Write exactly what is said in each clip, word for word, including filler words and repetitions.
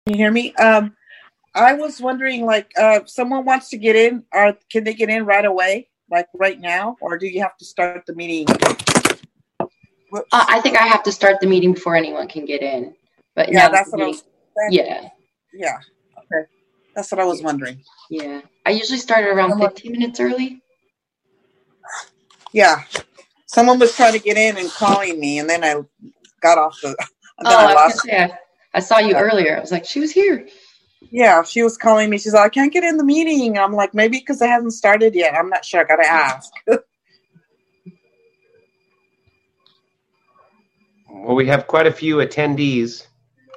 Can you hear me? Um, I was wondering, like, uh, if someone wants to get in, or can they get in right away, like right now, or do you have to start the meeting? Uh, I think I have to start the meeting before anyone can get in. But yeah, now that's what I was. Yeah. Yeah. Okay. That's what I was wondering. Yeah. I usually start around fifteen minutes early. Yeah. Someone was trying to get in and calling me, and then I got off the. And oh, then I, I, lost say, I, I saw you earlier. I was like, she was here. Yeah, she was calling me. She's like, I can't get in the meeting. I'm like, maybe because it hasn't started yet. I'm not sure. I got to ask. Well, we have quite a few attendees.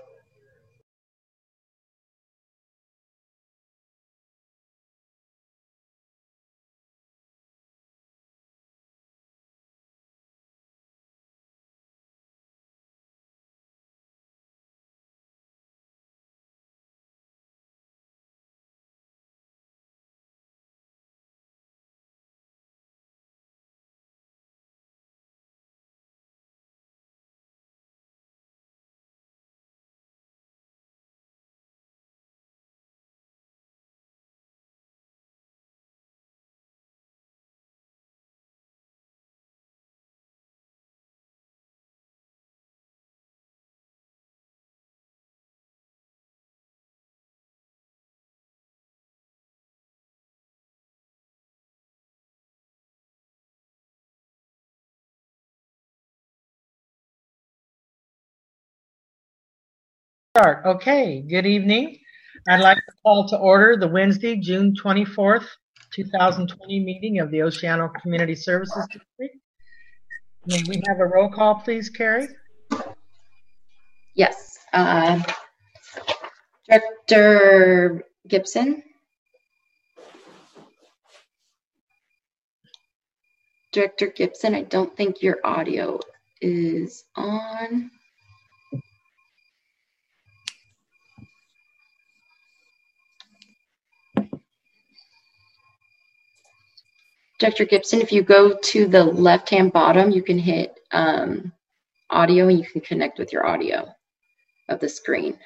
Start. Okay, good evening. I'd like to call to order the Wednesday, June twenty-fourth, two thousand twenty meeting of the Oceano Community Services District. May we have a roll call, please, Carrie? Yes. Uh, Director Gibson. Director Gibson, I don't think your audio is on. Director Gibson, if you go to the left-hand bottom, you can hit um, audio and you can connect with your audio of the screen.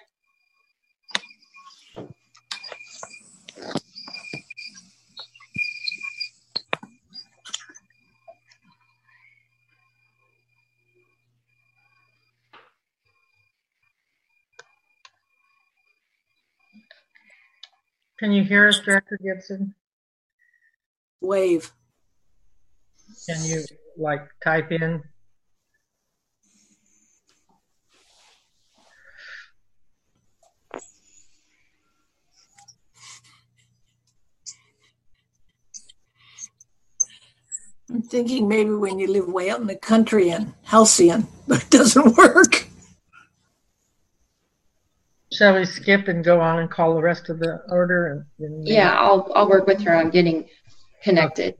Can you hear us, Director Gibson? Wave. Can you, like, type in? I'm thinking maybe when you live way out in the country and halcyon, but it doesn't work. Shall we skip and go on and call the rest of the order? And, and yeah, I'll I'll work with her on getting connected.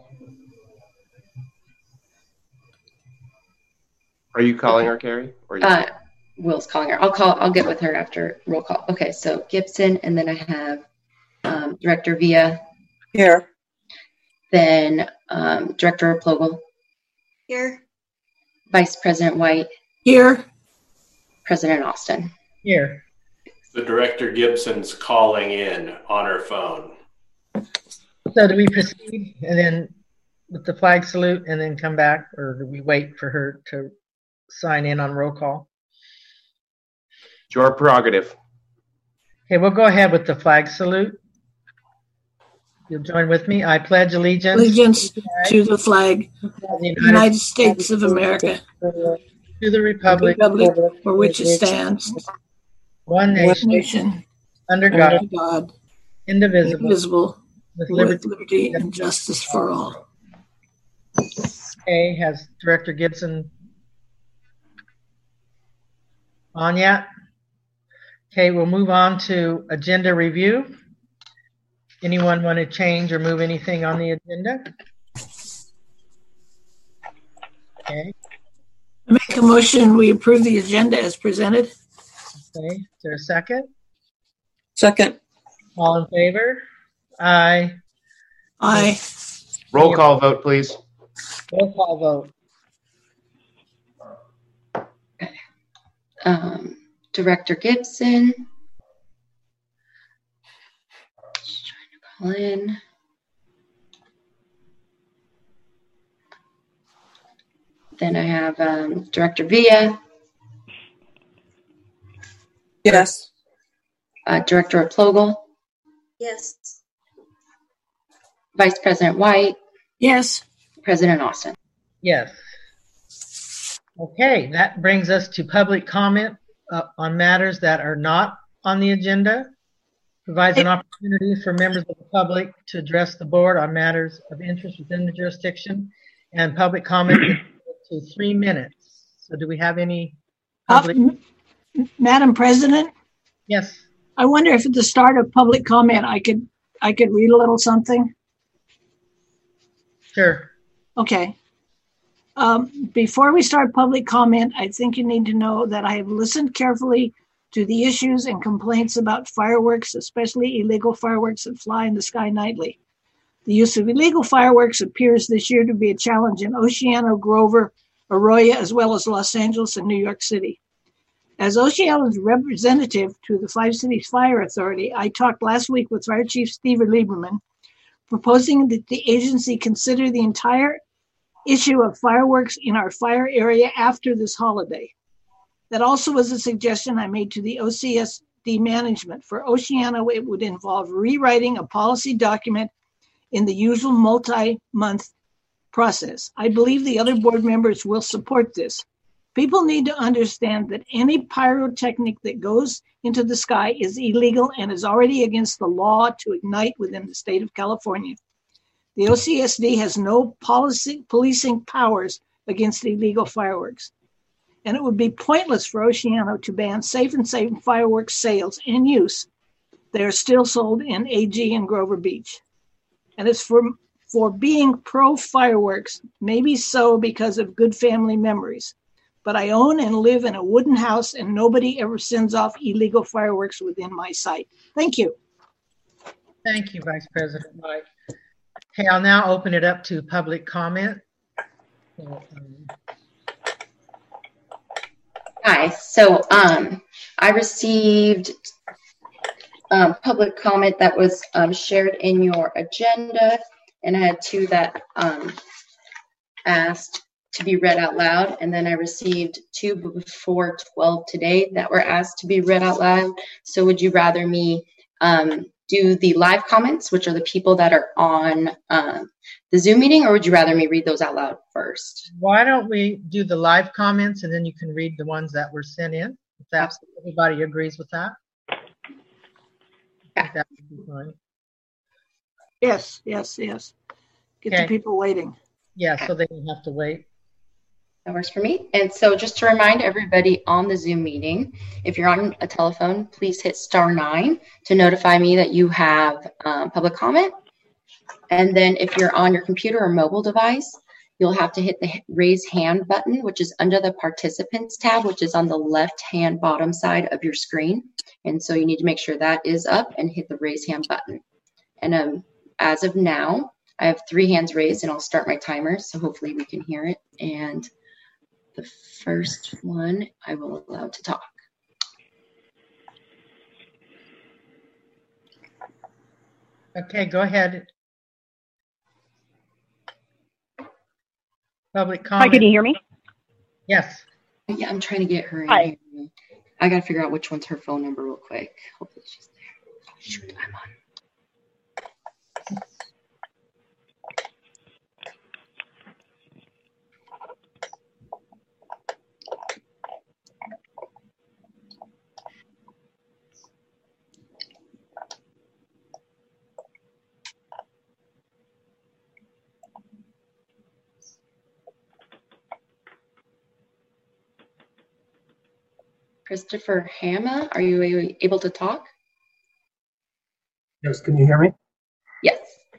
Are you calling her, Carrie? Or you uh, Will's calling her. I'll call. I'll get with her after roll call. Okay, so Gibson, and then I have um, Director Villa. Here. Then um, Director Plogle. Here. Vice President White. Here. President Austin. Here. The Director Gibson's calling in on her phone. So do we proceed and then with the flag salute and then come back, or do we wait for her to sign in on roll call? It's your prerogative. Okay, we'll go ahead with the flag salute. You'll join with me. I pledge allegiance, allegiance to the flag of the United, United States of America, to the republic, the republic for which it stands, one nation, one nation under God, under God indivisible, indivisible with, with liberty, liberty and justice for all. Okay, has Director Gibson on yet? Okay, we'll move on to agenda review. Anyone want to change or move anything on the agenda? Okay. I make a motion we approve the agenda as presented. Okay, is there a second? Second. All in favor? Aye. Aye. Roll call vote, please. Roll call vote. Um, Director Gibson. call in. Then I have um, Director Villa. Yes. Uh, Director Plogle. Yes. Vice President White. Yes. President Austin. Yes. Okay, that brings us to public comment uh, on matters that are not on the agenda. Provides an opportunity for members of the public to address the board on matters of interest within the jurisdiction, and public comment to three minutes. So do we have any public? Uh, M- Madam President, Yes. I wonder if at the start of public comment, I could, I could read a little something. Sure. Okay. Um, before we start public comment, I think you need to know that I have listened carefully to the issues and complaints about fireworks, especially illegal fireworks that fly in the sky nightly. The use of illegal fireworks appears this year to be a challenge in Oceano, Grover, Arroyo, as well as Los Angeles and New York City. As Oceano's representative to the Five Cities Fire Authority, I talked last week with Fire Chief Steve Lieberman, proposing that the agency consider the entire issue of fireworks in our fire area after this holiday. That also was a suggestion I made to the O C S D management. For Oceano, it would involve rewriting a policy document in the usual multi-month process. I believe the other board members will support this. People need to understand that any pyrotechnic that goes into the sky is illegal and is already against the law to ignite within the state of California. The O C S D has no policy policing powers against illegal fireworks. And it would be pointless for Oceano to ban safe and safe fireworks sales and use. They are still sold in A G and Grover Beach. And as for, for being pro-fireworks, maybe so because of good family memories. But I own and live in a wooden house, and nobody ever sends off illegal fireworks within my site. Thank you. Thank you, Vice President White. Okay, I'll now open it up to public comment. So, um, Hi, so um, I received um, public comment that was um, shared in your agenda, and I had two that um, asked to be read out loud, and then I received two before twelve today that were asked to be read out loud. So would you rather me um, do the live comments, which are the people that are on um, the Zoom meeting, or would you rather me read those out loud first? why don't we do the live comments, and then you can read the ones that were sent in, if that's, everybody agrees with that? I think that would be fine. Yes, yes, yes. Get Okay. the people waiting. Yeah, so they don't have to wait. That works for me. And so just to remind everybody on the Zoom meeting, if you're on a telephone, please hit star nine to notify me that you have um, public comment. And then if you're on your computer or mobile device, you'll have to hit the raise hand button, which is under the participants tab, which is on the left hand bottom side of your screen. And so you need to make sure that is up and hit the raise hand button. And um, as of now, I have three hands raised, and I'll start my timer, so hopefully we can hear it. And the first one I will allow to talk. Okay, go ahead. Public comment. Hi, can you hear me? Yes. Yeah, I'm trying to get her in Hi. here. I got to figure out which one's her phone number real quick. Hopefully she's there. Oh, shoot, I'm on. Christopher Hama, are you able to talk? Yes, can you hear me? Yes.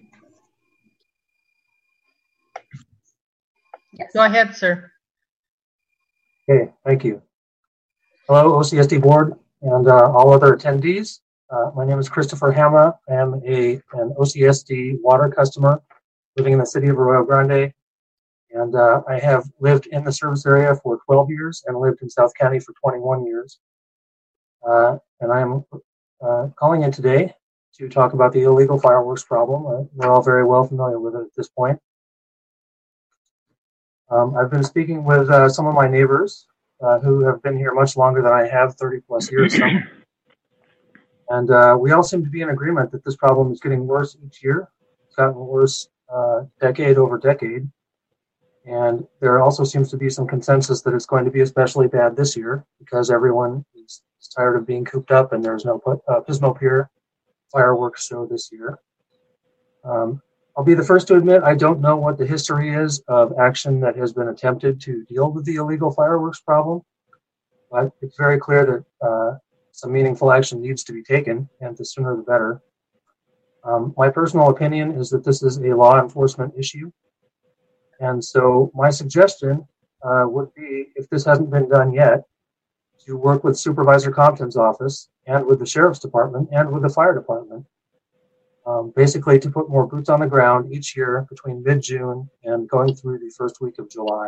Yes. Go ahead, sir. Okay, thank you. Hello, O C S D board and uh, all other attendees. Uh, my name is Christopher Hama. I am a, an O C S D water customer living in the city of Arroyo Grande. And uh, I have lived in the service area for twelve years and lived in South County for twenty-one years. Uh, and I'm uh, calling in today to talk about the illegal fireworks problem. Uh, we're all very well familiar with it at this point. Um, I've been speaking with uh, some of my neighbors uh, who have been here much longer than I have, thirty plus years. Some. And uh, we all seem to be in agreement that this problem is getting worse each year. It's gotten worse uh, decade over decade. And there also seems to be some consensus that it's going to be especially bad this year because everyone is tired of being cooped up and there's no uh, Pismo Pier fireworks show this year. Um, I'll be the first to admit I don't know what the history is of action that has been attempted to deal with the illegal fireworks problem, but it's very clear that uh, some meaningful action needs to be taken, and the sooner the better. Um, my personal opinion is that this is a law enforcement issue, and so my suggestion uh, would be, if this hasn't been done yet, to work with Supervisor Compton's office and with the Sheriff's Department and with the Fire Department. Um, basically to put more boots on the ground each year between mid-June and going through the first week of July.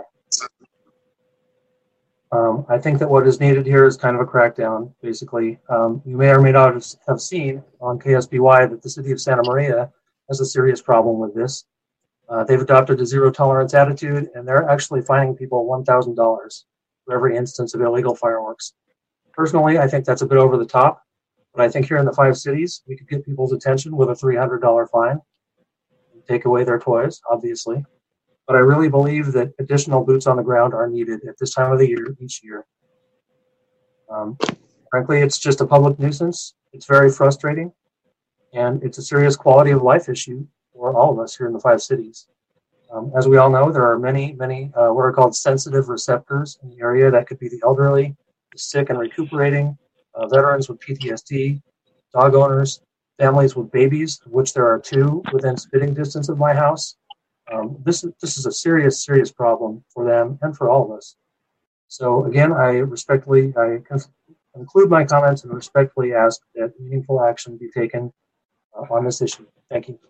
Um, I think that what is needed here is kind of a crackdown, basically. Um, you may or may not have seen on K S B Y that the city of Santa Maria has a serious problem with this. Uh, they've adopted a zero tolerance attitude, and they're actually fining people one thousand dollars for every instance of illegal fireworks. Personally, I think that's a bit over the top. But I think here in the five cities, we could get people's attention with a three hundred dollars fine, take away their toys, obviously. But I really believe that additional boots on the ground are needed at this time of the year, each year. Um, frankly, it's just a public nuisance. It's very frustrating, and it's a serious quality of life issue for all of us here in the five cities. Um, as we all know, there are many, many uh, what are called sensitive receptors in the area. That could be the elderly, the sick and recuperating, Uh, veterans with P T S D, dog owners, families with babies, of which there are two within spitting distance of my house. Um, this, is, this is a serious, serious problem for them and for all of us. So again, I respectfully, I conclude my comments and respectfully ask that meaningful action be taken uh, on this issue. Thank you.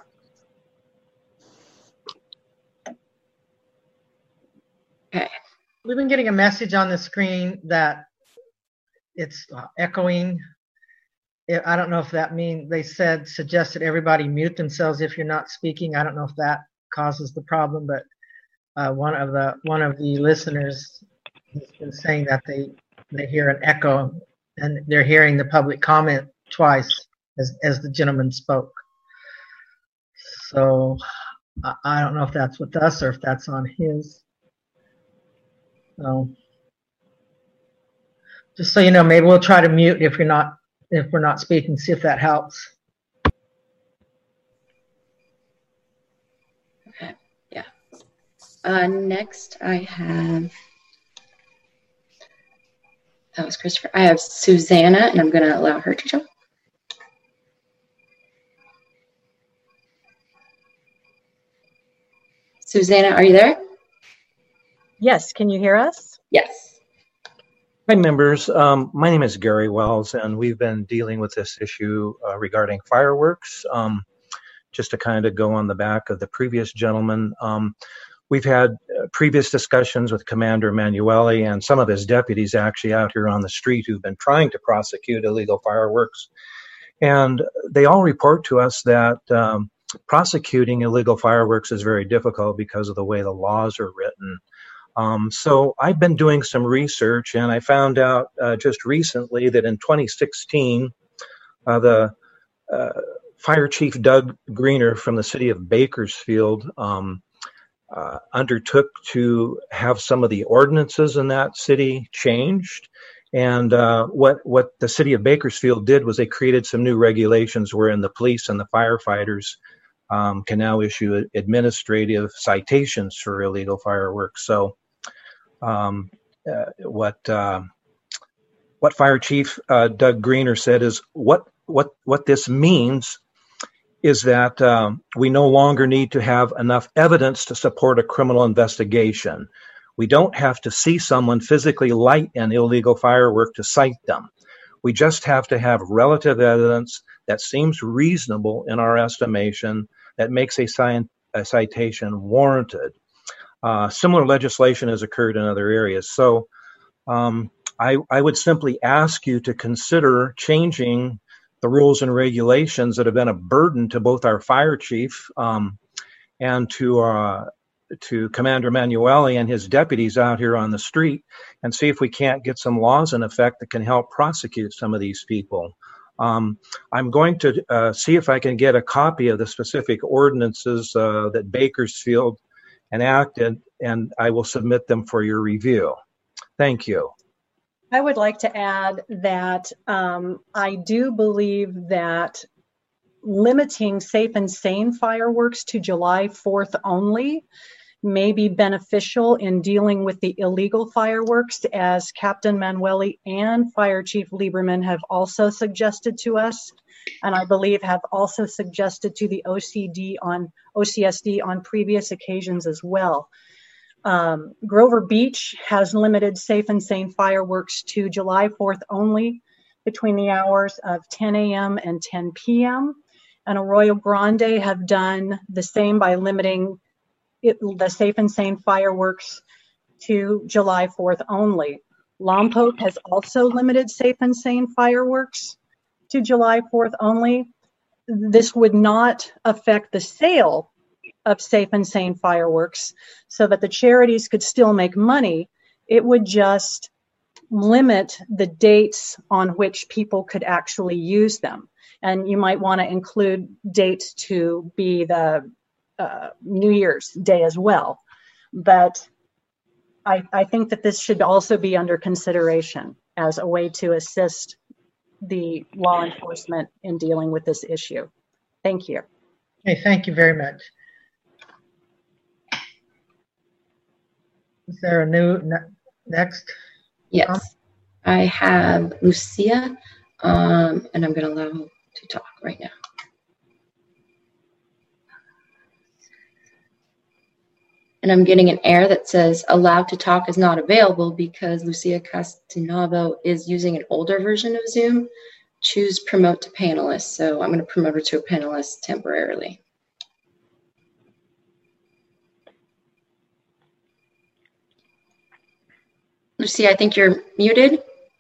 Okay. We've been getting a message on the screen that it's uh, echoing. I don't know if that means they said suggested everybody mute themselves if you're not speaking. I don't know if that causes the problem, but uh, one of the one of the listeners has been saying that they they hear an echo and they're hearing the public comment twice as as the gentleman spoke. So I, I don't know if that's with us or if that's on his. So. Just so you know, maybe we'll try to mute if you're not if we're not speaking, see if that helps. Okay, yeah. Uh, next, I have that was Christopher. I have Susanna, and I'm going to allow her to jump. Susanna, are you there? Yes. Can you hear us? Yes. Hi, members. Um, my name is Gary Wells, and we've been dealing with this issue uh, regarding fireworks. Um, just to kind of go on the back of the previous gentleman, um, we've had uh, previous discussions with Commander Emanuele and some of his deputies actually out here on the street who've been trying to prosecute illegal fireworks. And they all report to us that um, prosecuting illegal fireworks is very difficult because of the way the laws are written. Um, so I've been doing some research, and I found out uh, just recently that in twenty sixteen, uh, the uh, Fire Chief Doug Greener from the city of Bakersfield um, uh, undertook to have some of the ordinances in that city changed. And uh, what what the city of Bakersfield did was they created some new regulations wherein the police and the firefighters um, can now issue administrative citations for illegal fireworks. So. Um, uh, what uh, what Fire Chief uh, Doug Greener said is what what what this means is that um, we no longer need to have enough evidence to support a criminal investigation. We don't have to see someone physically light an illegal firework to cite them. We just have to have relative evidence that seems reasonable in our estimation that makes a, cite- a citation warranted. Uh, similar legislation has occurred in other areas. So um, I, I would simply ask you to consider changing the rules and regulations that have been a burden to both our fire chief um, and to uh, to Commander Emanuele and his deputies out here on the street, and see if we can't get some laws in effect that can help prosecute some of these people. Um, I'm going to uh, see if I can get a copy of the specific ordinances uh, that Bakersfield enacted, and I will submit them for your review. Thank you. I would like to add that um, I do believe that limiting safe and sane fireworks to July fourth only may be beneficial in dealing with the illegal fireworks, as Captain Emanuele and Fire Chief Lieberman have also suggested to us, and I believe have also suggested to the O C D on O C S D on previous occasions as well. Um, Grover Beach has limited safe and sane fireworks to July fourth only between the hours of ten a m and ten p m And Arroyo Grande have done the same by limiting it, the safe and sane fireworks to July fourth only. Lompoc has also limited safe and sane fireworks to July fourth only. This would not affect the sale of safe and sane fireworks so that the charities could still make money. It would just limit the dates on which people could actually use them. And you might want to include dates to be the uh, New Year's Day as well. But I, I think that this should also be under consideration as a way to assist the law enforcement in dealing with this issue. Thank you. Okay, thank you very much. Is there a new ne- next? Yes, um, I have Lucia, um, and I'm going to allow her to talk right now. And I'm getting an error that says allowed to talk is not available because Lucia Castinavo is using an older version of Zoom. Choose promote to panelist. So I'm going to promote her to a panelist temporarily. Lucia, I think you're muted.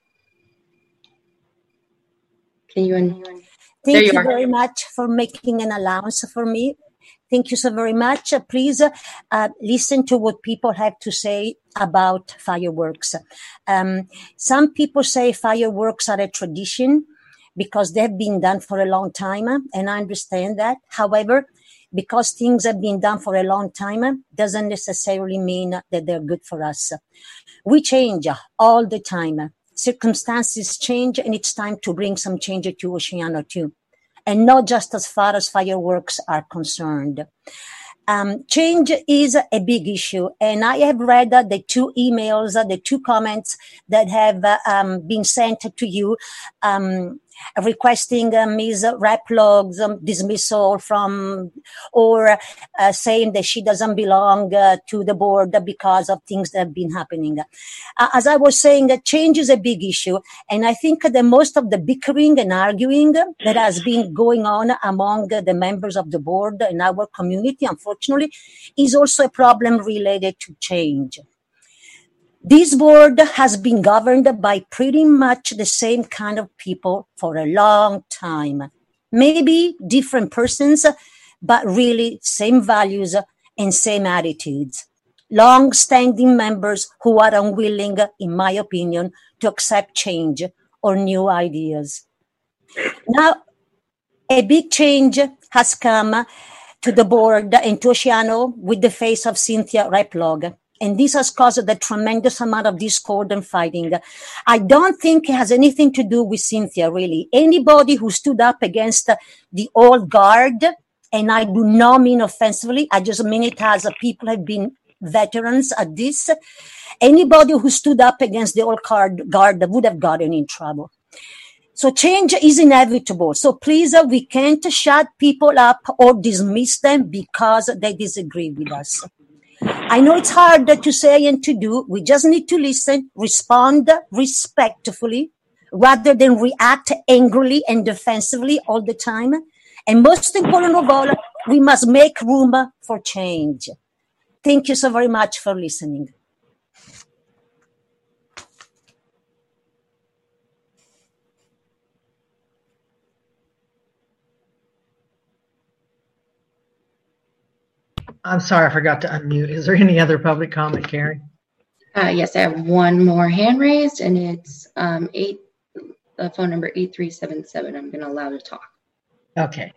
Can you? Un- Thank you, you very much for making an allowance for me. Thank you so very much. Uh, please uh, listen to what people have to say about fireworks. Um, some people say fireworks are a tradition because they've been done for a long time, and I understand that. However, because things have been done for a long time doesn't necessarily mean that they're good for us. We change all the time. Circumstances change, and it's time to bring some change to Oceano too. And not just as far as fireworks are concerned. Um, change is a big issue. And I have read uh, the two emails, uh, the two comments that have uh, um, been sent to you, um, requesting uh, Miz Raplog's um, dismissal from, or uh, saying that she doesn't belong uh, to the board because of things that have been happening. Uh, as I was saying, uh, change is a big issue. And I think that most of the bickering and arguing that has been going on among uh, the members of the board in our community, unfortunately, is also a problem related to change. This board has been governed by pretty much the same kind of people for a long time. Maybe different persons, but really same values and same attitudes. Long-standing members who are unwilling, in my opinion, to accept change or new ideas. Now, a big change has come to the board and to Oceano with the face of Cynthia Raplog. And this has caused a tremendous amount of discord and fighting. I don't think it has anything to do with Cynthia, really. Anybody who stood up against the old guard, and I do not mean offensively, I just mean it as people have been veterans at this. Anybody who stood up against the old guard, guard would have gotten in trouble. So change is inevitable. So please, uh, we can't shut people up or dismiss them because they disagree with us. I know it's hard to say and to do. We just need to listen, respond respectfully, rather than react angrily and defensively all the time. And most important of all, we must make room for change. Thank you so very much for listening. I'm sorry, I forgot to unmute. Is there any other public comment, Carrie? Uh, yes, I have one more hand raised, and it's um, eight, uh, phone number eight three seven seven. I'm going to allow to talk. Okay.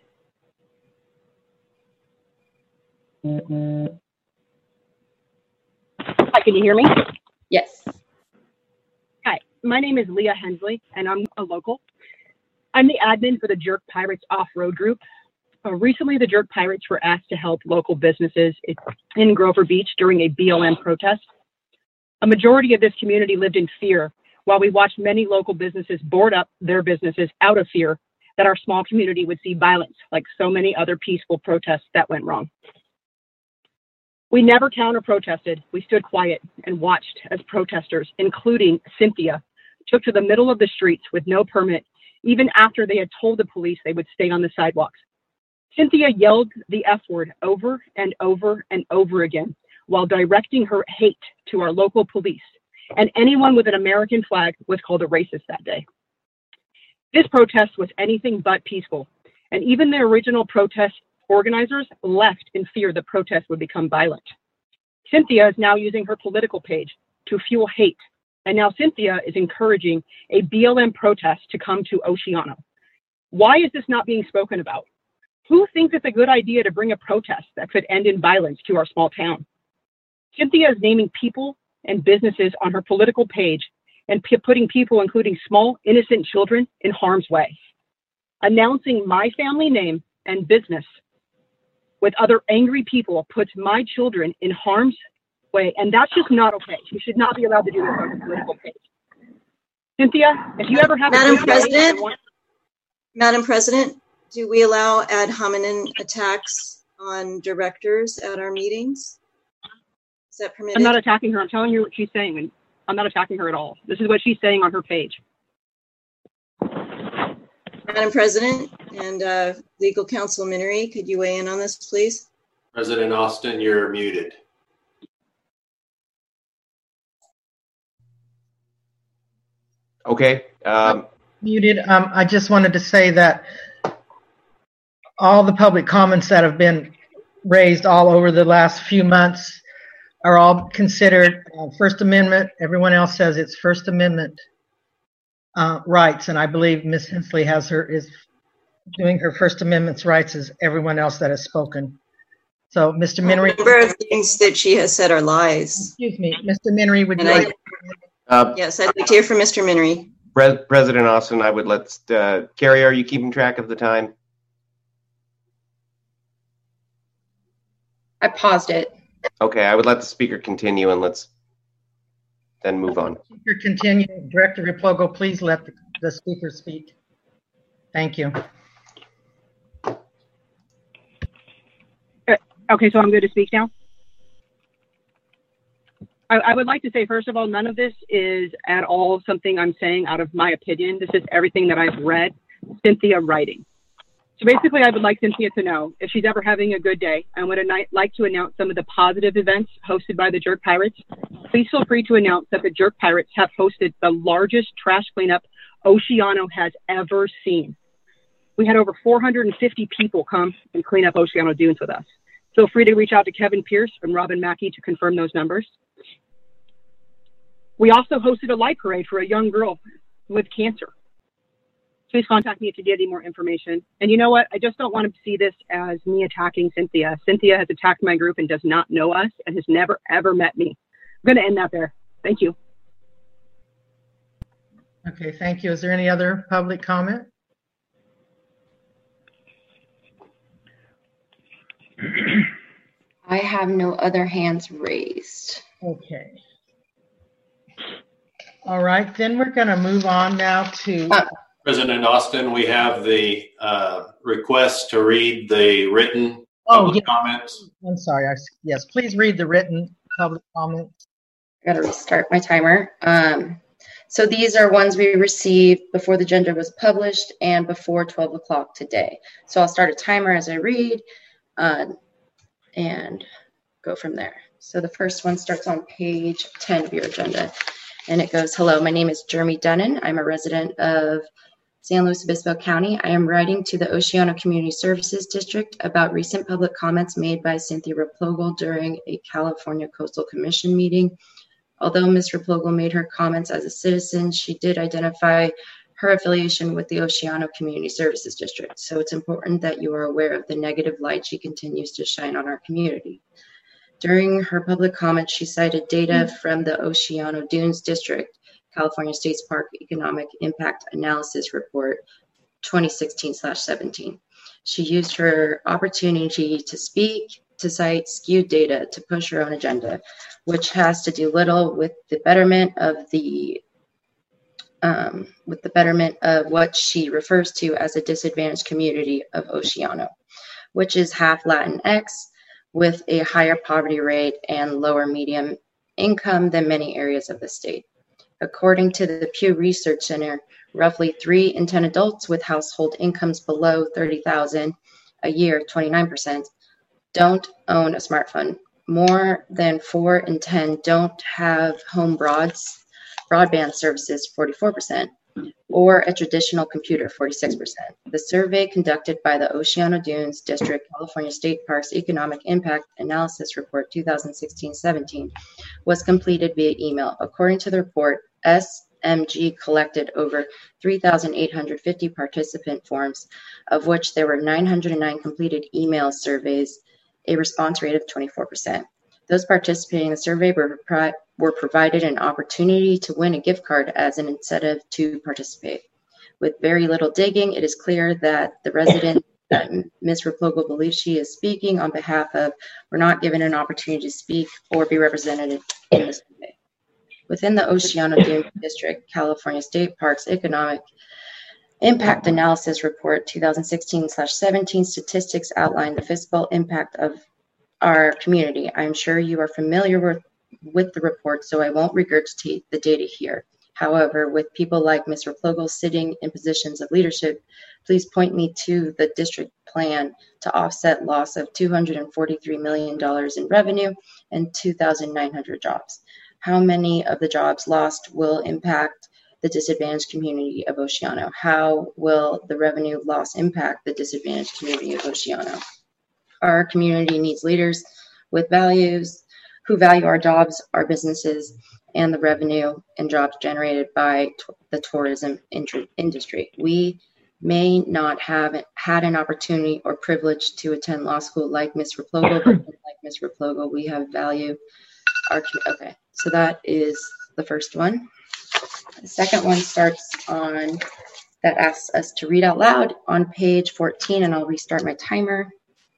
Hi, can you hear me? Yes. Hi, my name is Leah Hensley, and I'm a local. I'm the admin for the Jerk Pirates Off-Road Group. Uh, recently, the Jerk Pirates were asked to help local businesses in Grover Beach during a B L M protest. A majority of this community lived in fear, while we watched many local businesses board up their businesses out of fear that our small community would see violence, like so many other peaceful protests that went wrong. We never counter-protested. We stood quiet and watched as protesters, including Cynthia, took to the middle of the streets with no permit, even after they had told the police they would stay on the sidewalks. Cynthia yelled the F word over and over and over again while directing her hate to our local police, and anyone with an American flag was called a racist that day. This protest was anything but peaceful, and even the original protest organizers left in fear the protest would become violent. Cynthia is now using her political page to fuel hate, and now Cynthia is encouraging a B L M protest to come to Oceano. Why is this not being spoken about? Who thinks it's a good idea to bring a protest that could end in violence to our small town? Cynthia is naming people and businesses on her political page and p- putting people, including small, innocent children, in harm's way. Announcing my family name and business with other angry people puts my children in harm's way, and that's just not okay. You should not be allowed to do this on your political page. Cynthia, if you ever have Madam a President, want- Madam President, do we allow ad hominem attacks on directors at our meetings? Is that permitted? I'm not attacking her. I'm telling you what she's saying, and I'm not attacking her at all. This is what she's saying on her page. Madam President and uh, Legal Counsel Minery, could you weigh in on this, please? President Austin, you're muted. Okay. Um, Muted. Um, I just wanted to say that all the public comments that have been raised all over the last few months are all considered uh, First Amendment. Everyone else says it's First Amendment uh, rights, and I believe Miz Hensley has her is doing her First Amendment rights as everyone else that has spoken. So, Mister Minery, A number of things that she has said are lies. Excuse me, Mister Minery, would you And I- like? uh, Yes, I'd like to hear from Mister Minery. Pre- President Austin, I would let uh, Carrie. Are you keeping track of the time? I paused it. Okay, I would let the speaker continue, and let's then move on. Speaker continue. Director Replogo, please let the, the speaker speak. Thank you. Okay, so I'm good to speak now. I, I would like to say, first of all, none of this is at all something I'm saying out of my opinion. This is everything that I've read Cynthia writing. So basically, I would like Cynthia to know if she's ever having a good day and would like to announce some of the positive events hosted by the Jerk Pirates. Please feel free to announce that the Jerk Pirates have hosted the largest trash cleanup Oceano has ever seen. We had over four hundred fifty people come and clean up Oceano Dunes with us. Feel free to reach out to Kevin Pierce and Robin Mackey to confirm those numbers. We also hosted a light parade for a young girl with cancer. Please contact me if you get any more information. And you know what? I just don't want to see this as me attacking Cynthia. Cynthia has attacked my group and does not know us and has never, ever met me. I'm going to end that there. Thank you. Okay, thank you. Is there any other public comment? I have no other hands raised. Okay. All right, then we're going to move on now to... Uh, President Austin, we have the uh, request to read the written Oh, public yeah. comments. I'm sorry. I, yes, please read the written public comments. I gotta restart my timer. Um, so these are ones we received before the agenda was published and before twelve o'clock today. So I'll start a timer as I read uh, and go from there. So the first one starts on page ten of your agenda. And it goes, hello, my name is Jeremy Dunnan. I'm a resident of San Luis Obispo County. I am writing to the Oceano Community Services District about recent public comments made by Cynthia Replogle during a California Coastal Commission meeting. Although Miz Replogle made her comments as a citizen, she did identify her affiliation with the Oceano Community Services District. So it's important that you are aware of the negative light she continues to shine on our community. During her public comments, she cited data from the Oceano Dunes District, California State's Park Economic Impact Analysis Report twenty sixteen slash seventeen. She used her opportunity to speak to cite skewed data to push her own agenda, which has to do little with the betterment of the um, with the betterment of what she refers to as a disadvantaged community of Oceano, which is half Latinx with a higher poverty rate and lower medium income than many areas of the state. According to the Pew Research Center, roughly three in ten adults with household incomes below thirty thousand dollars a year, twenty-nine percent, don't own a smartphone. More than four in ten don't have home broads, broadband services, forty-four percent, or a traditional computer, forty-six percent. The survey conducted by the Oceano Dunes District, California State Parks Economic Impact Analysis Report twenty sixteen seventeen was completed via email. According to the report, S M G collected over three thousand eight hundred fifty participant forms, of which there were nine hundred nine completed email surveys, a response rate of twenty-four percent. Those participating in the survey were, pro- were provided an opportunity to win a gift card as an incentive to participate. With very little digging, it is clear that the resident that Miz Replogle believes she is speaking on behalf of were not given an opportunity to speak or be represented in the survey. Within the Oceano Dunes District, California State Parks Economic Impact Analysis Report twenty sixteen slash seventeen statistics outline the fiscal impact of our community. I'm sure you are familiar with, with the report, so I won't regurgitate the data here. However, with people like Miz Replogle sitting in positions of leadership, please point me to the district plan to offset loss of two hundred forty-three million dollars in revenue and two thousand nine hundred jobs. How many of the jobs lost will impact the disadvantaged community of Oceano? How will the revenue loss impact the disadvantaged community of Oceano? Our community needs leaders with values who value our jobs, our businesses, and the revenue and jobs generated by t- the tourism in- industry. We may not have had an opportunity or privilege to attend law school like Miz Replogle, but like Miz Replogle, we have value. Our, okay, so that is the first one. The second one starts on, that asks us to read out loud on page fourteen, and I'll restart my timer.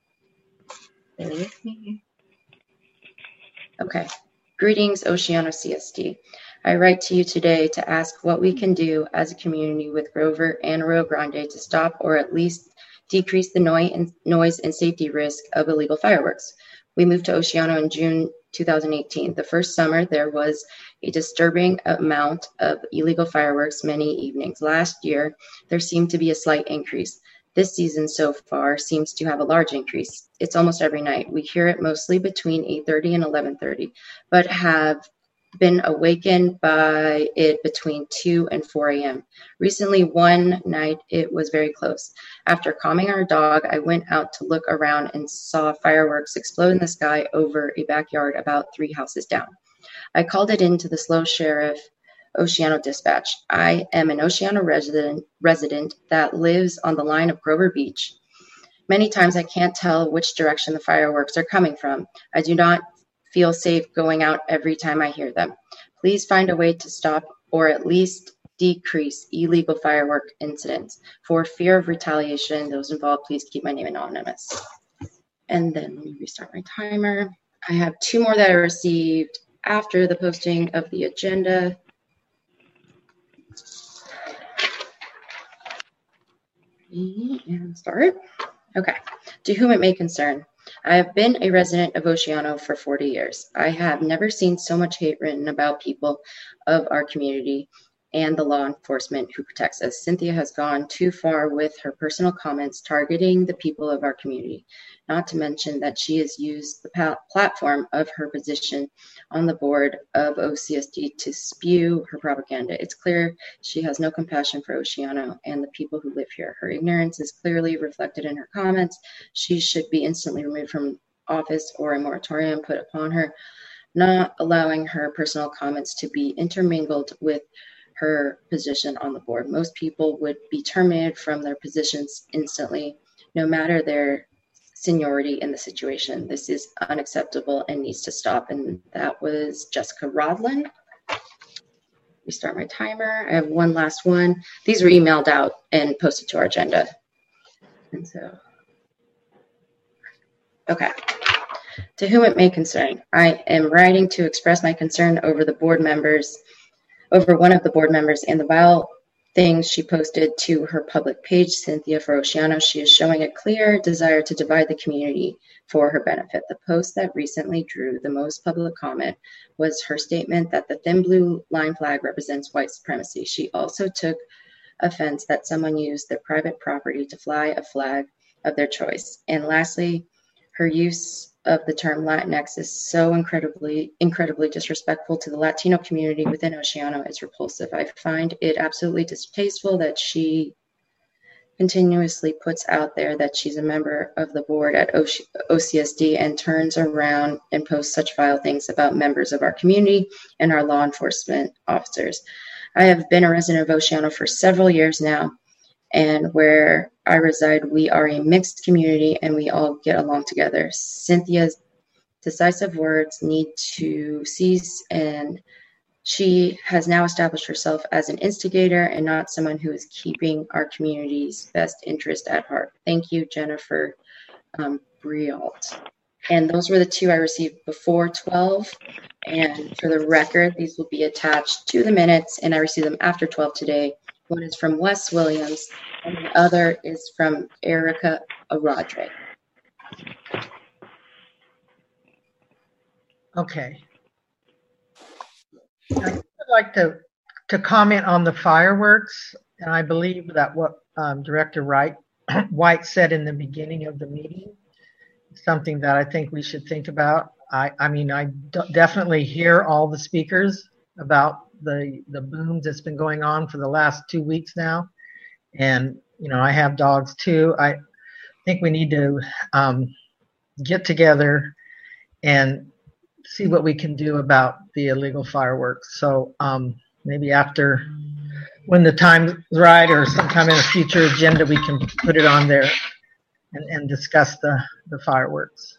Bear with me. Okay. Greetings, Oceano C S D. I write to you today to ask what we can do as a community with Grover and Rio Grande to stop or at least decrease the noise and safety risk of illegal fireworks. We moved to Oceano in June two thousand eighteen. The first summer, there was a disturbing amount of illegal fireworks many evenings. Last year, there seemed to be a slight increase. This season so far seems to have a large increase. It's almost every night. We hear it mostly between eight thirty and eleven thirty, but have been awakened by it between two and four a.m. Recently, one night, it was very close. After calming our dog, I went out to look around and saw fireworks explode in the sky over a backyard about three houses down. I called it in to the SLO Sheriff Oceano Dispatch. I am an Oceano resident, resident that lives on the line of Grover Beach. Many times I can't tell which direction the fireworks are coming from. I do not feel safe going out every time I hear them. Please find a way to stop or at least decrease illegal firework incidents. For fear of retaliation, those involved, please keep my name anonymous. And then let me restart my timer. I have two more that I received after the posting of the agenda. And start. Okay. To whom it may concern. I have been a resident of Oceano for forty years. I have never seen so much hate written about people of our community and the law enforcement who protects us. Cynthia has gone too far with her personal comments targeting the people of our community, not to mention that she has used the pa- platform of her position on the board of O C S D to spew her propaganda. It's clear she has no compassion for Oceano and the people who live here. Her ignorance is clearly reflected in her comments. She should be instantly removed from office or a moratorium put upon her, not allowing her personal comments to be intermingled with her position on the board. Most people would be terminated from their positions instantly, no matter their seniority in the situation. This is unacceptable and needs to stop. And that was Jessica Rodland. Restart my timer. I have one last one. These were emailed out and posted to our agenda. And so, okay. To whom it may concern, I am writing to express my concern over the board members over one of the board members and the vile things she posted to her public page, Cynthia Ferrociano. She is showing a clear desire to divide the community for her benefit. The post that recently drew the most public comment was her statement that the thin blue line flag represents white supremacy. She also took offense that someone used their private property to fly a flag of their choice. And lastly, her use of the term Latinx is so incredibly, incredibly disrespectful to the Latino community within Oceano. It's repulsive. I find it absolutely distasteful that she continuously puts out there that she's a member of the board at O C S D and turns around and posts such vile things about members of our community and our law enforcement officers. I have been a resident of Oceano for several years now, and where I reside, we are a mixed community and we all get along together. Cynthia's decisive words need to cease, and she has now established herself as an instigator and not someone who is keeping our community's best interest at heart. Thank you, Jennifer um, Brialt. And those were the two I received before twelve. And for the record, these will be attached to the minutes, and I received them after twelve today. One is from Wes Williams, and the other is from Erica Aradre. Okay. I would like to, to comment on the fireworks, and I believe that what um, Director Wright, White said in the beginning of the meeting is something that I think we should think about. I, I mean, I d- definitely hear all the speakers about the the booms that's been going on for the last two weeks now, and you know, I have dogs too. I think we need to um, get together and see what we can do about the illegal fireworks. So um, maybe after, when the time's right, or sometime in a future agenda, we can put it on there and, and discuss the the fireworks.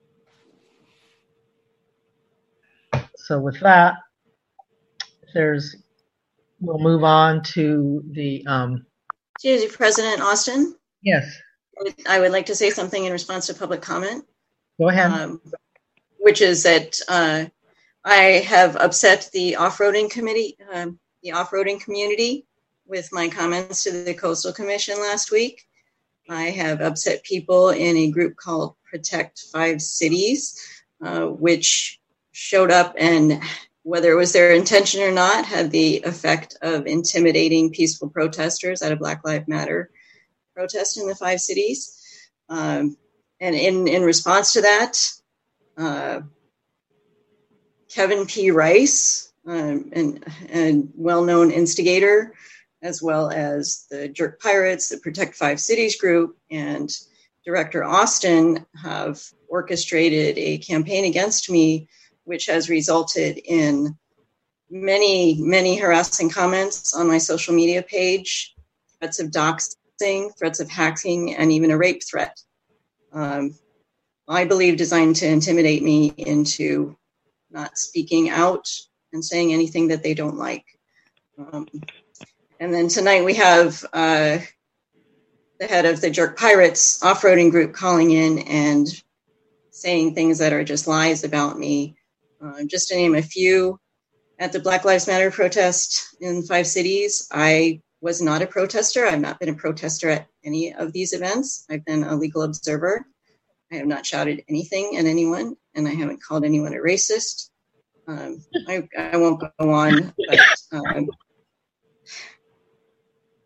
So with that, there's, we'll move on to the. Um, Excuse me, President Austin? Yes. I would like to say something in response to public comment. Go ahead. Um, which is that uh, I have upset the off-roading committee, um, the off-roading community with my comments to the Coastal Commission last week. I have upset people in a group called Protect Five Cities, uh, which showed up and, whether it was their intention or not, had the effect of intimidating peaceful protesters at a Black Lives Matter protest in the five cities. Um, and in, in response to that, uh, Kevin P. Rice, um, and, and well-known instigator, as well as the Jerk Pirates, the Protect Five Cities group, and Director Austin have orchestrated a campaign against me, which has resulted in many, many harassing comments on my social media page, threats of doxing, threats of hacking, and even a rape threat. Um, I believe designed to intimidate me into not speaking out and saying anything that they don't like. Um, and then tonight we have uh, the head of the Jerk Pirates off-roading group calling in and saying things that are just lies about me. Uh, just to name a few, at the Black Lives Matter protest in five cities, I was not a protester. I've not been a protester at any of these events. I've been a legal observer. I have not shouted anything at anyone, and I haven't called anyone a racist. Um, I, I won't go on, but um,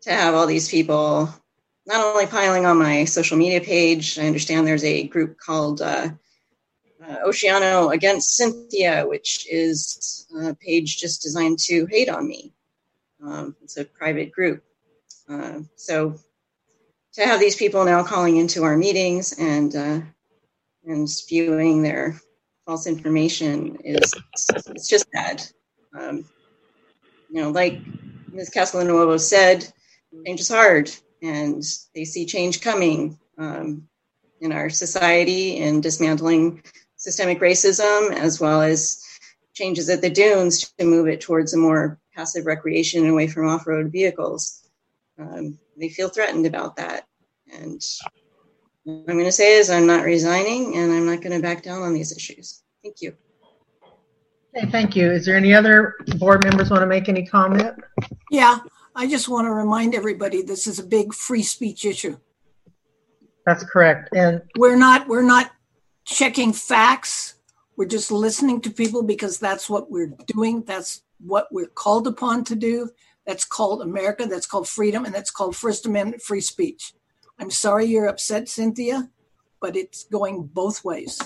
to have all these people not only piling on my social media page. I understand there's a group called uh, uh, Oceano Against Cynthia, which is a page just designed to hate on me. Um, it's a private group. Uh, so to have these people now calling into our meetings and uh, and spewing their false information is it's just bad. Um, you know, like Miz Castellanuevo said, change is hard, and they see change coming um, in our society in dismantling systemic racism, as well as changes at the dunes to move it towards a more passive recreation and away from off-road vehicles. Um, they feel threatened about that. And what I'm going to say is I'm not resigning, and I'm not going to back down on these issues. Thank you. Okay, thank you. Is there any other board members want to make any comment? Yeah, I just want to remind everybody this is a big free speech issue. That's correct. And we're not we're not checking facts. We're just listening to people because that's what we're doing. That's what we're called upon to do. That's called America. That's called freedom, and that's called First Amendment free speech. I'm sorry you're upset, Cynthia, but it's going both ways.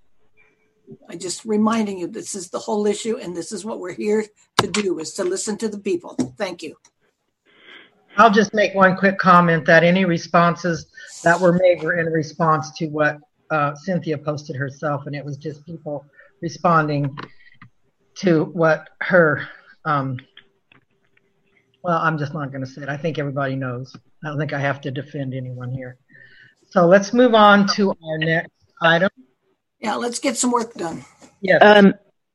I just reminding you, this is the whole issue, and this is what we're here to do, is to listen to the people. Thank you. I'll just make one quick comment that any responses that were made were in response to what uh, Cynthia posted herself, and it was just people responding to what her, um, well, I'm just not going to say it. I think everybody knows. I don't think I have to defend anyone here. So let's move on to our next item. Yeah, let's get some work done. Yes. Um,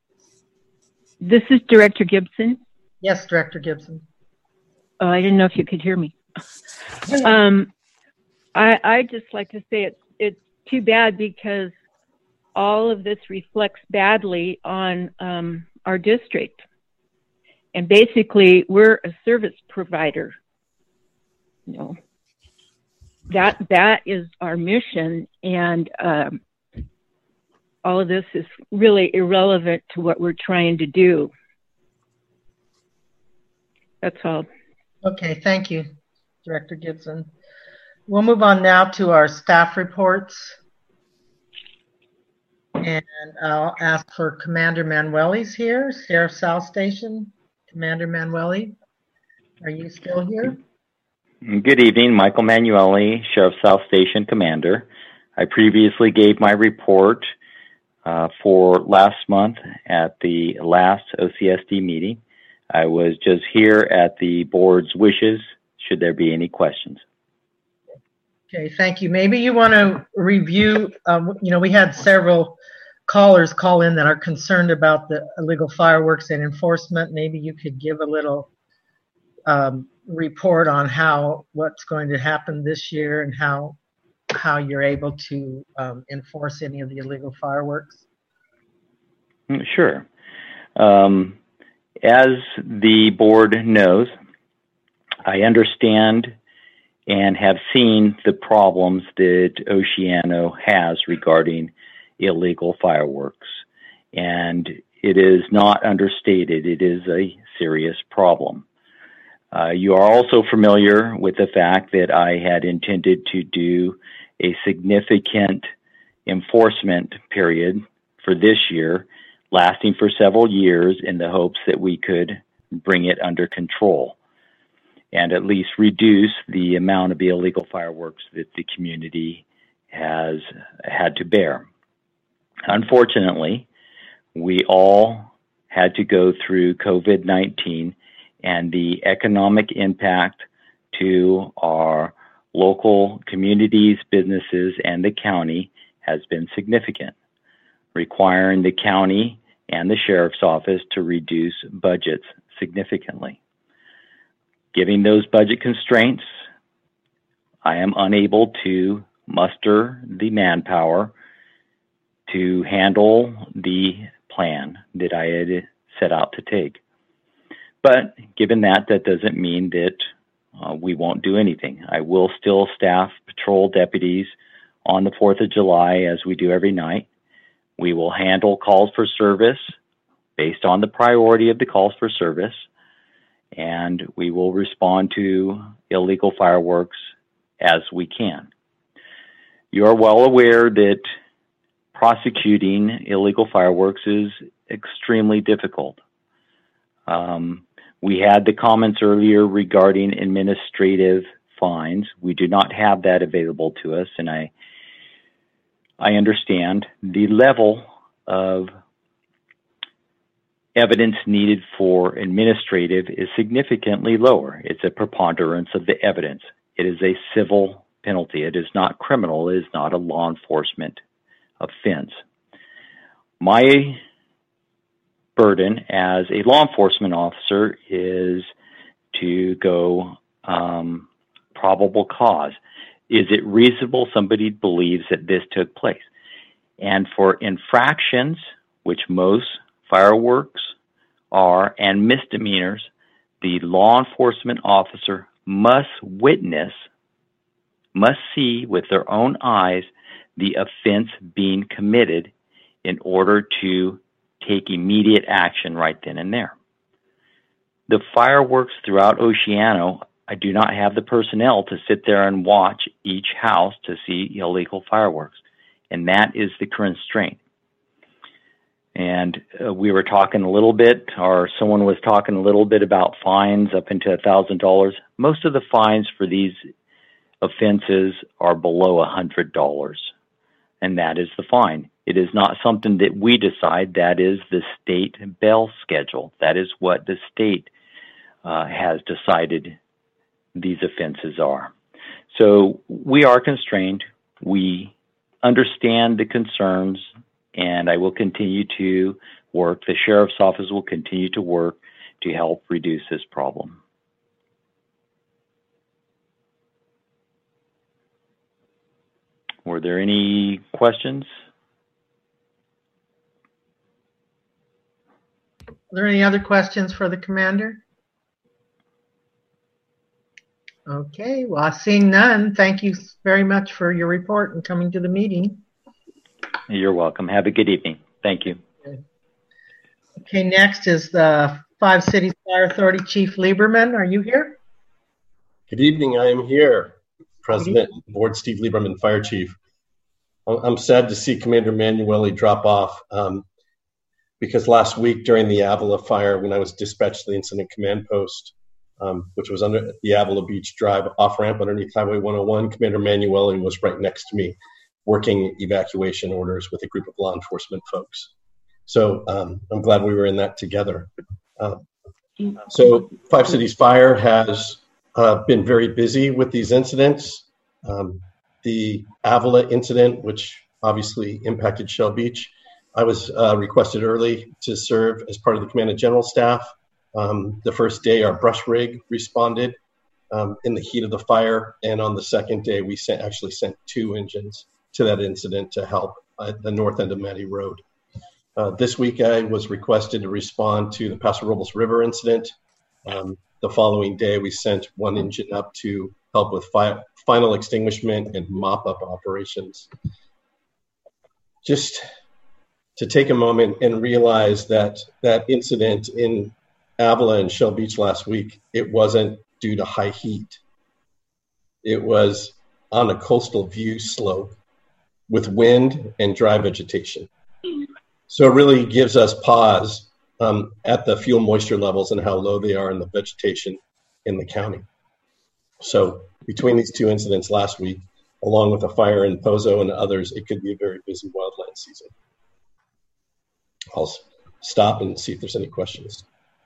this is Director Gibson. Yes, Director Gibson. Oh, I didn't know if you could hear me. Um, I I just like to say it's it's too bad because all of this reflects badly on um, our district, and basically we're a service provider. You know, that that is our mission, and um, all of this is really irrelevant to what we're trying to do. That's all. Okay, thank you, Director Gibson. We'll move on now to our staff reports. And I'll ask for Commander Manueli's here, Sheriff South Station. Commander Manueli, are you still here? Good evening, Michael Manueli, Sheriff South Station Commander. I previously gave my report uh, for last month at the last O C S D meeting. I was just here at the board's wishes, should there be any questions. Okay, thank you. Maybe you want to review, um, you know, we had several callers call in that are concerned about the illegal fireworks and enforcement. Maybe you could give a little um, report on how, what's going to happen this year and how, how you're able to um, enforce any of the illegal fireworks. Sure. Um, As the board knows, I understand and have seen the problems that Oceano has regarding illegal fireworks. And it is not understated, it is a serious problem. Uh, you are also familiar with the fact that I had intended to do a significant enforcement period for this year, lasting for several years in the hopes that we could bring it under control and at least reduce the amount of illegal fireworks that the community has had to bear. Unfortunately, we all had to go through COVID nineteen, and the economic impact to our local communities, businesses, and the county has been significant, requiring the county and the sheriff's office to reduce budgets significantly. Given those budget constraints, I am unable to muster the manpower to handle the plan that I had set out to take. But given that, that doesn't mean that uh, we won't do anything. I will still staff patrol deputies on the fourth of July as we do every night. We will handle calls for service based on the priority of the calls for service. and we will respond to illegal fireworks as we can. You are well aware that prosecuting illegal fireworks is extremely difficult. Um, we had the comments earlier regarding administrative fines. We do not have that available to us, and I I understand the level of evidence needed for administrative is significantly lower. It's a preponderance of the evidence. It is a civil penalty. It is not criminal. It is not a law enforcement offense. My burden as a law enforcement officer is to go um, probable cause. Is it reasonable somebody believes that this took place? And for infractions, which most fireworks are, and misdemeanors, the law enforcement officer must witness, must see with their own eyes the offense being committed in order to take immediate action right then and there. The fireworks throughout Oceano, I do not have the personnel to sit there and watch each house to see illegal fireworks. And that is the constraint. And uh, we were talking a little bit, or someone was talking a little bit about fines up into one thousand dollars. Most of the fines for these offenses are below one hundred dollars. And that is the fine. It is not something that we decide. That is the state bail schedule. That is what the state uh, has decided these offenses are. So we are constrained. We understand the concerns, and I will continue to work. The sheriff's office will continue to work to help reduce this problem. Were there any questions? Are there any other questions for the commander? Okay, well, seeing none, thank you very much for your report and coming to the meeting. You're welcome. Have a good evening. Thank you. Okay, next is the Five Cities Fire Authority Chief Lieberman. Are you here? Good evening. I am here. President of the Board Steve Lieberman, Fire Chief. I'm sad to see Commander Manueli drop off um, because last week during the Avila fire, when I was dispatched to the incident command post, um, which was under the Avila Beach Drive off-ramp underneath Highway one oh one, Commander Manueli was right next to me working evacuation orders with a group of law enforcement folks. So um, I'm glad we were in that together. Uh, so Five Cities Fire has uh, been very busy with these incidents. Um, the Avila incident, which obviously impacted Shell Beach, I was uh, requested early to serve as part of the Command and General staff. Um, the first day, our brush rig responded um, in the heat of the fire, and on the second day, we sent, actually sent two engines to that incident to help at the north end of Matty Road. Uh, this week, I was requested to respond to the Paso Robles River incident. Um, the following day, we sent one engine up to help with fi- final extinguishment and mop-up operations. Just to take a moment and realize that that incident in Avila and Shell Beach last week, it wasn't due to high heat. It was on a coastal view slope with wind and dry vegetation. So it really gives us pause um, at the fuel moisture levels and how low they are in the vegetation in the county. So between these two incidents last week, along with the fire in Pozo and others, it could be a very busy wildland season. I'll stop and see if there's any questions.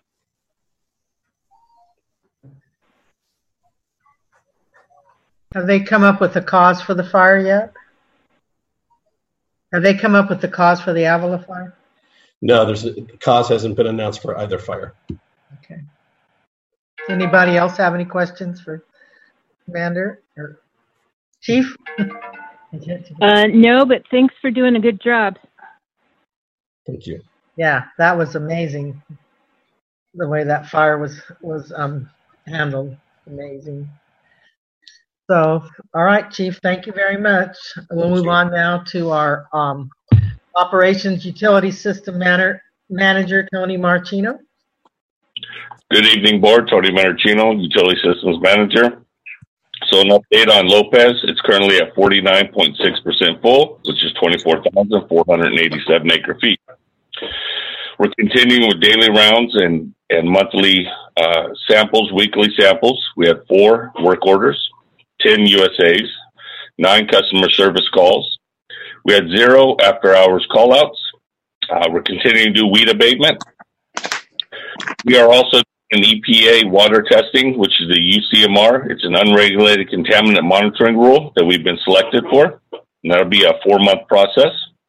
Have they come up with a cause for the fire yet? Have they come up with the cause for the Avila fire? No, there's a, the cause hasn't been announced for either fire. Okay. Anybody else have any questions for Commander or Chief? uh, no, but thanks for doing a good job. Thank you. Yeah, that was amazing. The way that fire was was um, handled, amazing. So, all right, Chief, thank you very much. We'll move on now to our um, Operations Utility System Manager, Manager Tony Marchino. Good evening, Board. Tony Menarchino, Utility Systems Manager. So an update on Lopez. It's currently at forty-nine point six percent full, which is twenty-four thousand four hundred eighty-seven acre feet. We're continuing with daily rounds and, and monthly uh, samples, weekly samples. We had four work orders, ten U S As, nine customer service calls. We had zero after-hours call-outs. Uh, we're continuing to do weed abatement. We are also doing E P A water testing, which is the U C M R. It's an unregulated contaminant monitoring rule that we've been selected for, and that'll be a four-month process.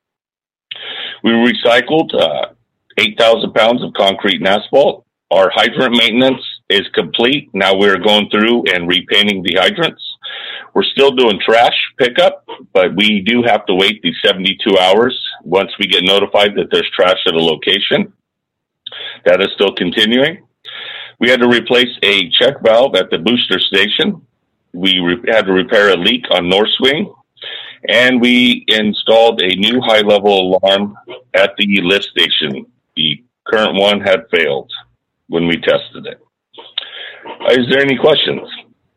We recycled uh, eight thousand pounds of concrete and asphalt. Our hydrant maintenance is complete. Now we're going through and repainting the hydrants. We're still doing trash pickup, but we do have to wait these seventy-two hours once we get notified that there's trash at a location. That is still continuing. We had to replace a check valve at the booster station. We re- had to repair a leak on North Swing. And we installed a new high-level alarm at the lift station. The current one had failed when we tested it. Uh, is there any questions?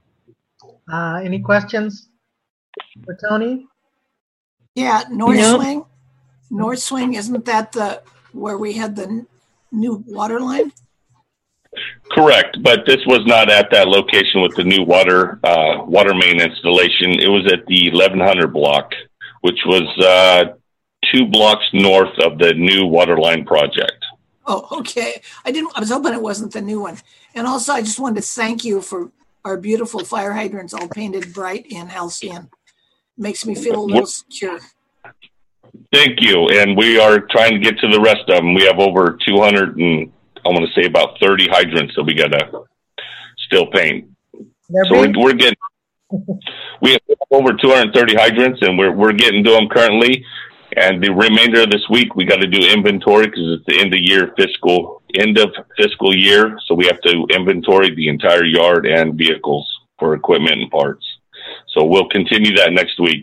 Uh, any questions for Tony? Yeah, North No. Swing. North Swing, isn't that the where we had the n- new water line? Correct, but this was not at that location with the new water uh, water main installation. It was at the eleven hundred block, which was uh, two blocks north of the new water line project. Oh, okay. I didn't. I was hoping it wasn't the new one. And also, I just wanted to thank you for our beautiful fire hydrants, all painted bright in Halcyon. Makes me feel a little secure. Thank you, and we are trying to get to the rest of them. We have over two hundred and I want to say about thirty hydrants that we got to still paint. They're So we're, big. we're getting we have over two hundred thirty hydrants, and we're we're getting to them currently. And the remainder of this week, we got to do inventory because it's the end of year fiscal end of fiscal year. So we have to inventory the entire yard and vehicles for equipment and parts. So we'll continue that next week.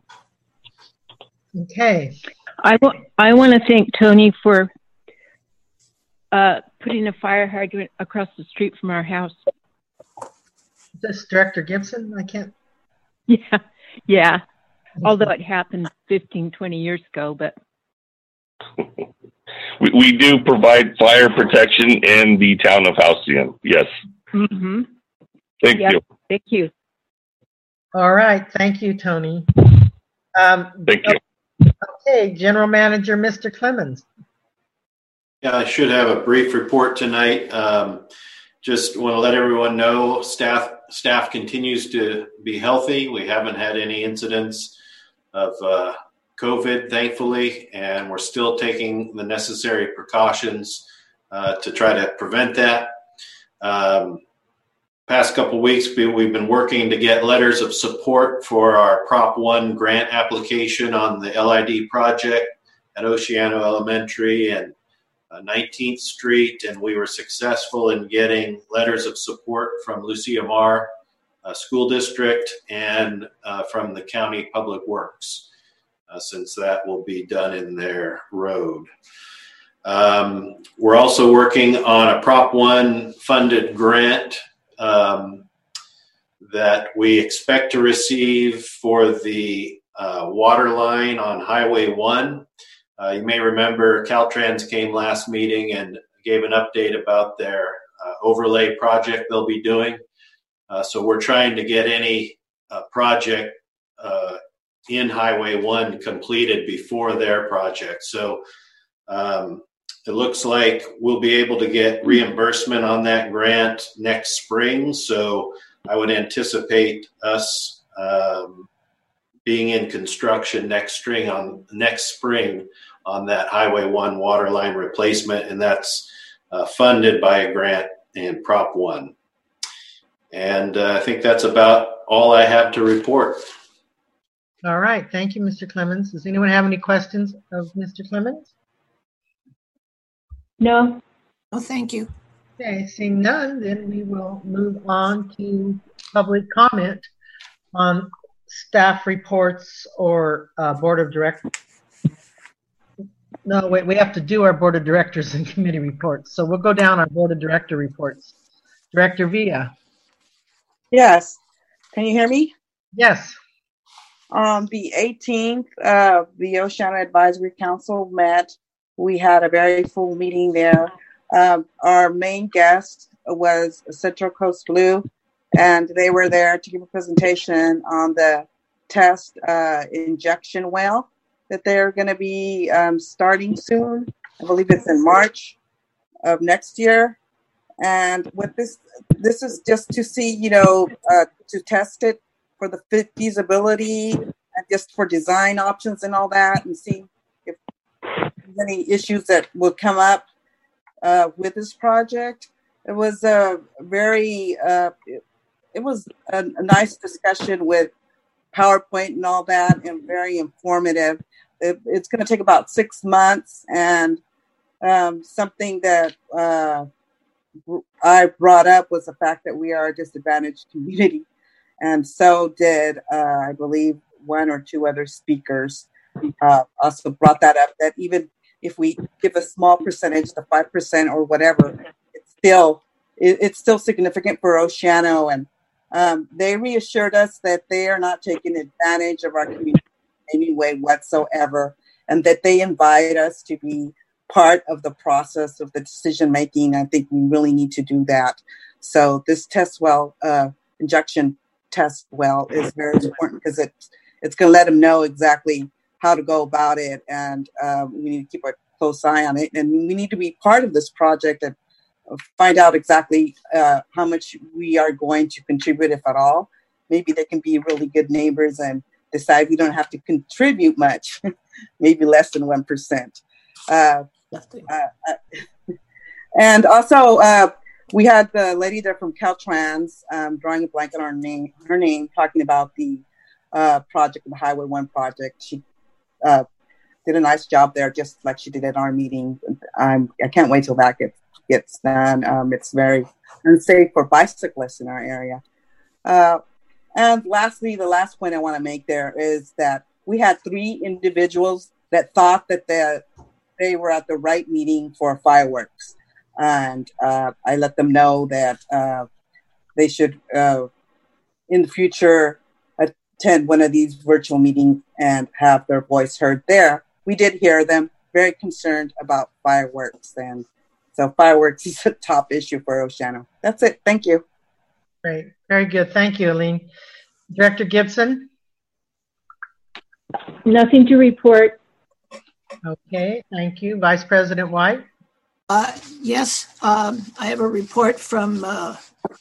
Okay. I, w- I want to thank Tony for uh, putting a fire hydrant across the street from our house. Is this Director Gibson? I can't. Yeah, yeah. Although it happened fifteen, twenty years ago, but We, we do provide fire protection in the town of Halcyon. Yes. mm-hmm. Thank Yep. you. Thank you. All right. Thank you, Tony. Um, Thank you. okay, General Manager, Mister Clemens. Yeah, I should have a brief report tonight. Um, just want to let everyone know staff staff continues to be healthy. We haven't had any incidents of uh, COVID, thankfully, and we're still taking the necessary precautions uh, to try to prevent that. Um, past couple weeks, we, we've been working to get letters of support for our Prop one grant application on the L I D project at Oceano Elementary and uh, nineteenth Street, and we were successful in getting letters of support from Lucia Mar uh, School District and uh, from the County Public Works, uh, since that will be done in their road. Um, we're also working on a Prop one funded grant um, that we expect to receive for the uh, water line on Highway one. Uh, you may remember Caltrans came last meeting and gave an update about their uh, overlay project they'll be doing. Uh, so we're trying to get any uh, project uh, in Highway one completed before their project. So um, it looks like we'll be able to get reimbursement on that grant next spring. So I would anticipate us um, being in construction next spring on next spring on that Highway one water line replacement, and that's uh, funded by a grant in Prop one. And uh, I think that's about all I have to report. All right. Thank you, Mister Clemens. Does anyone have any questions of Mister Clemens? No. Oh, thank you. Okay, seeing none, then we will move on to public comment on staff reports or uh, board of directors. No, wait, we have to do our board of directors and committee reports. So we'll go down our board of director reports. Director Villa. Yes. Can you hear me? Yes. On the eighteenth, uh, the Oceana Advisory Council met. We had a very full meeting there. Um, our main guest was Central Coast Blue, and they were there to give a presentation on the test uh, injection well that they're going to be um, starting soon. I believe it's in March of next year. And with this, this is just to see, you know, uh, to test it for the feasibility and just for design options and all that, and see if there's any issues that will come up uh, with this project. It was a very, uh, it, it was a, a nice discussion with PowerPoint and all that, and very informative. It, it's going to take about six months, and um, something that uh, I brought up was the fact that we are a disadvantaged community. And so did, uh, I believe, one or two other speakers uh, also brought that up, that even if we give a small percentage, the five percent or whatever, it's still, it, it's still significant for Oceano. And um, they reassured us that they are not taking advantage of our community in any way whatsoever, and that they invite us to be part of the process of the decision making. I think we really need to do that. So this test well, uh, injection test well is very important, because it, it's going to let them know exactly how to go about it. And uh, we need to keep a close eye on it. And we need to be part of this project and find out exactly uh, how much we are going to contribute, if at all. Maybe they can be really good neighbors and decide we don't have to contribute much, maybe less than one percent. Uh, uh, uh, and also, uh, we had the lady there from Caltrans, um, drawing a blank on her name, her name, talking about the uh, project, the Highway One project. She uh, did a nice job there, just like she did at our meeting. Um, I can't wait till that gets gets done. Um, it's very unsafe for bicyclists in our area. Uh, and lastly, the last point I want to make there is that we had three individuals that thought that the they were at the right meeting for fireworks. And uh, I let them know that uh, they should, uh, in the future, attend one of these virtual meetings and have their voice heard there. We did hear them, very concerned about fireworks. And so fireworks is a top issue for Oceano. That's it. Thank you. Great. Very good. Thank you, Aline. Director Gibson? Nothing to report. Okay, thank you. Vice President White? Uh, yes, um, I have a report from uh,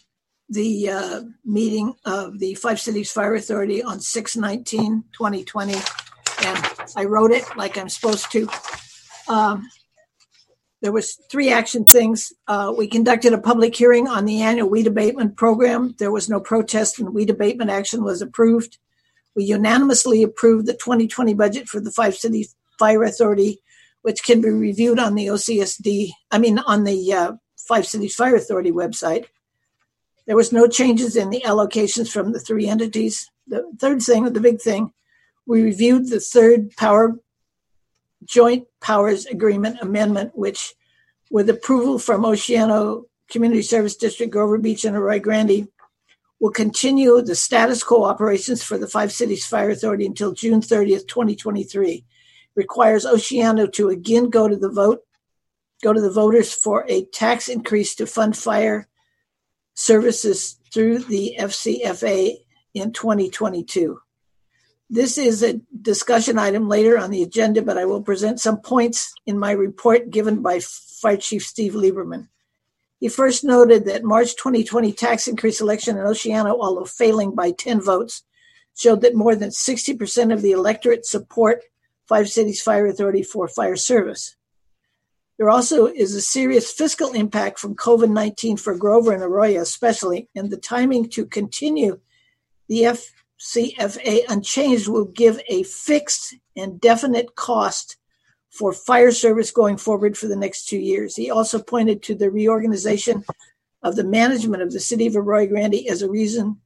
the uh, meeting of the Five Cities Fire Authority on six nineteen twenty twenty, and I wrote it like I'm supposed to. Um, there was three action things. Uh, we conducted a public hearing on the annual weed abatement program. There was no protest, and weed abatement action was approved. We unanimously approved the twenty twenty budget for the Five Cities Fire Authority, which can be reviewed on the O C S D, I mean, on the uh, Five Cities Fire Authority website. There was no changes in the allocations from the three entities. The third thing, the big thing, we reviewed the third power joint powers agreement amendment, which with approval from Oceano Community Service District, Grover Beach, and Arroyo Grande, will continue the status quo operations for the Five Cities Fire Authority until June thirtieth, twenty twenty-three. Requires Oceano to again go to the vote, go to the voters for a tax increase to fund fire services through the F C F A in twenty twenty-two. This is a discussion item later on the agenda, but I will present some points in my report given by Fire Chief Steve Lieberman. He first noted that March twenty twenty tax increase election in Oceano, although failing by ten votes, showed that more than sixty percent of the electorate support Five Cities Fire Authority for fire service. There also is a serious fiscal impact from COVID nineteen for Grover and Arroyo especially, and the timing to continue the F C F A unchanged will give a fixed and definite cost for fire service going forward for the next two years. He also pointed to the reorganization of the management of the city of Arroyo Grande as a reason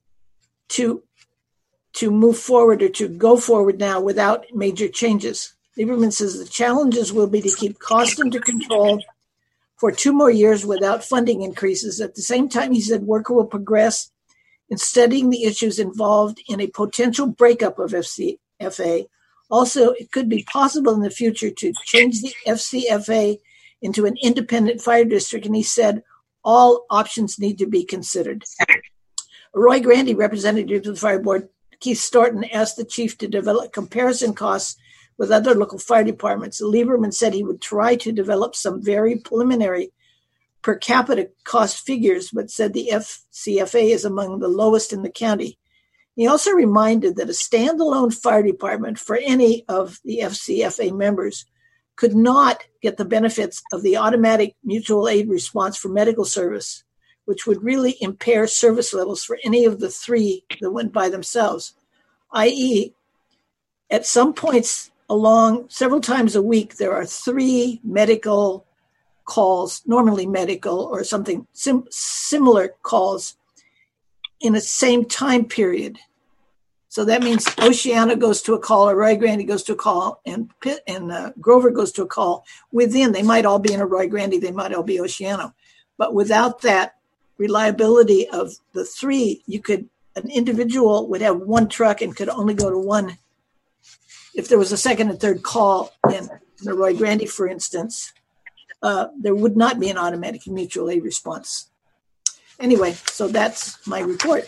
to to move forward or to go forward now without major changes. Lieberman says the challenges will be to keep costs under control for two more years without funding increases. At the same time, he said work will progress in studying the issues involved in a potential breakup of F C F A. Also, it could be possible in the future to change the F C F A into an independent fire district, and he said all options need to be considered. Roy Grandy, representative of the fire board, Keith Storton, asked the chief to develop comparison costs with other local fire departments. Lieberman said he would try to develop some very preliminary per capita cost figures, but said the F C F A is among the lowest in the county. He also reminded that a standalone fire department for any of the F C F A members could not get the benefits of the automatic mutual aid response for medical service, which would really impair service levels for any of the three that went by themselves, that is, at some points along several times a week, there are three medical calls, normally medical or something sim- similar calls in the same time period. So that means Oceana goes to a call, or Roy Grandy goes to a call, and Pitt and uh, Grover goes to a call. Within, they might all be in a Roy Grandy, they might all be Oceana. But without that reliability of the three, you could, an individual would have one truck and could only go to one. If there was a second and third call in the Roy Grandy, for instance, uh, there would not be an automatic mutual aid response. Anyway, so that's my report.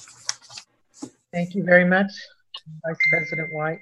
Thank you very much, Vice President White.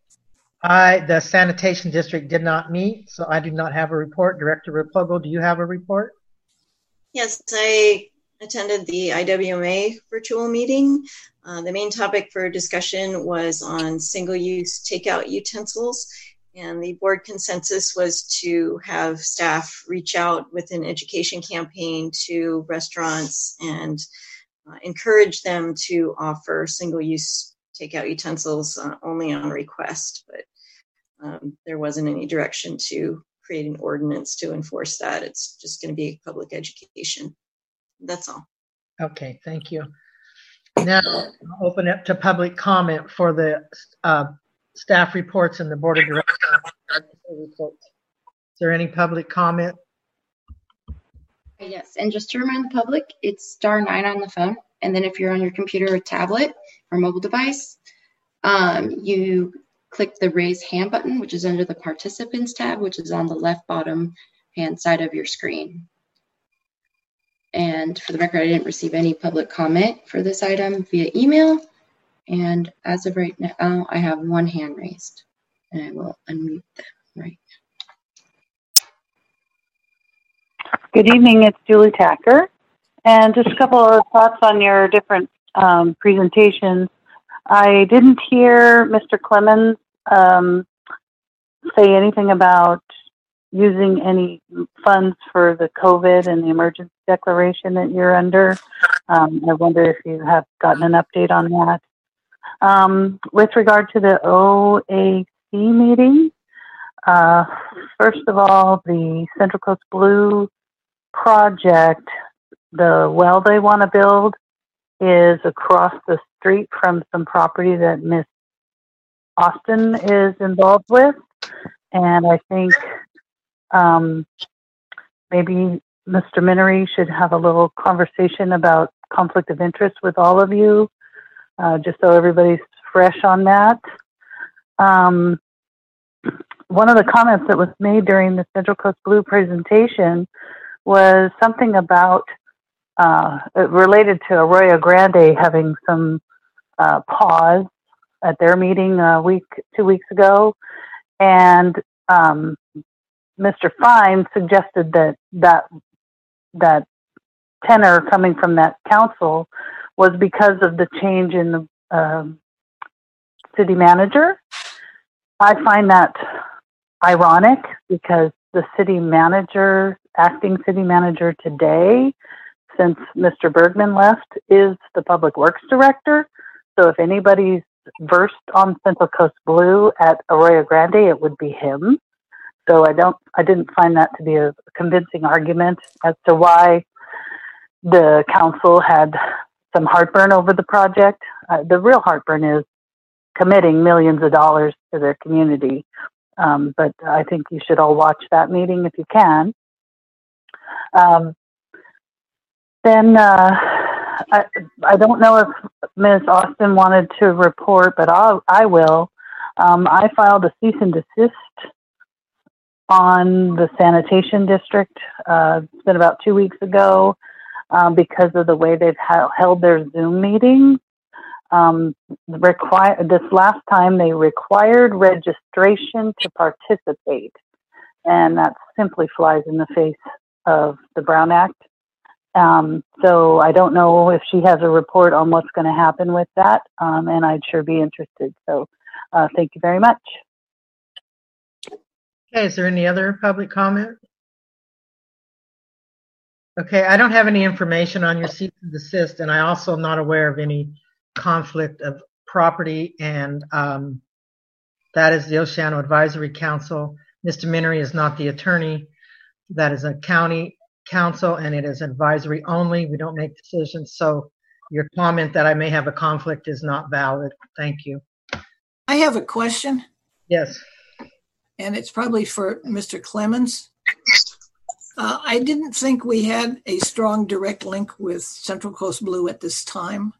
I, the sanitation district did not meet, so I do not have a report. Director Replogo, do you have a report? Yes, I attended the I W M A virtual meeting. Uh, the main topic for discussion was on single-use takeout utensils, and the board consensus was to have staff reach out with an education campaign to restaurants and uh, encourage them to offer single-use takeout utensils uh, only on request, but um, there wasn't any direction to create an ordinance to enforce that. It's just going to be public education. That's all. Okay, thank you. Now, I'll open it to public comment for the uh, staff reports and the board of directors reports. Is there any public comment? Yes, and just to remind the public, it's star nine on the phone, and then if you're on your computer or tablet or mobile device, um, you click the raise hand button, which is under the participants tab, which is on the left bottom hand side of your screen. And for the record, I didn't receive any public comment for this item via email. And as of right now, I have one hand raised. And I will unmute them right now. Good evening, it's Julie Tacker. And just a couple of thoughts on your different um, presentations. I didn't hear Mister Clemens um, say anything about using any funds for the COVID and the emergency declaration that you're under. Um, I wonder if you have gotten an update on that. Um, with regard to the O A C meeting, uh, first of all, the Central Coast Blue project, the well they want to build is across the street from some property that Miss Austin is involved with. And I think um, maybe Mister Minery should have a little conversation about conflict of interest with all of you, uh, just so everybody's fresh on that. Um, one of the comments that was made during the Central Coast Blue presentation was something about uh, related to Arroyo Grande having some uh, pause at their meeting a week, two weeks ago, and um, Mister Fine suggested that that that tenor coming from that council was because of the change in the um, city manager. I find that ironic because the city manager, acting city manager today, since Mister Bergman left, is the public works director. So if anybody's versed on Central Coast Blue at Arroyo Grande, it would be him. So I don't, I didn't find that to be a convincing argument as to why the council had some heartburn over the project. Uh, the real heartburn is committing millions of dollars to their community Um, but I think you should all watch that meeting if you can. Um, then uh, I, I don't know if Miz Austin wanted to report, but I'll, I will. Um, I filed a cease and desist on the sanitation district. Uh, it's been about two weeks ago um, because of the way they've ha- held their Zoom meetings. Um, require, this last time they required registration to participate, and that simply flies in the face of the Brown Act. Um, so I don't know if she has a report on what's going to happen with that, um, and I'd sure be interested. So uh, thank you very much. Okay, is there any other public comment? Okay, I don't have any information on your cease and desist, and I also am not aware of any conflict of property, and um, that is the Oceano Advisory Council. Mister Minery is not the attorney. That is a county council, and it is advisory only. We don't make decisions, so your comment that I may have a conflict is not valid. Thank you. I have a question. Yes. And it's probably for Mister Clemens. Uh, I didn't think we had a strong direct link with Central Coast Blue at this time.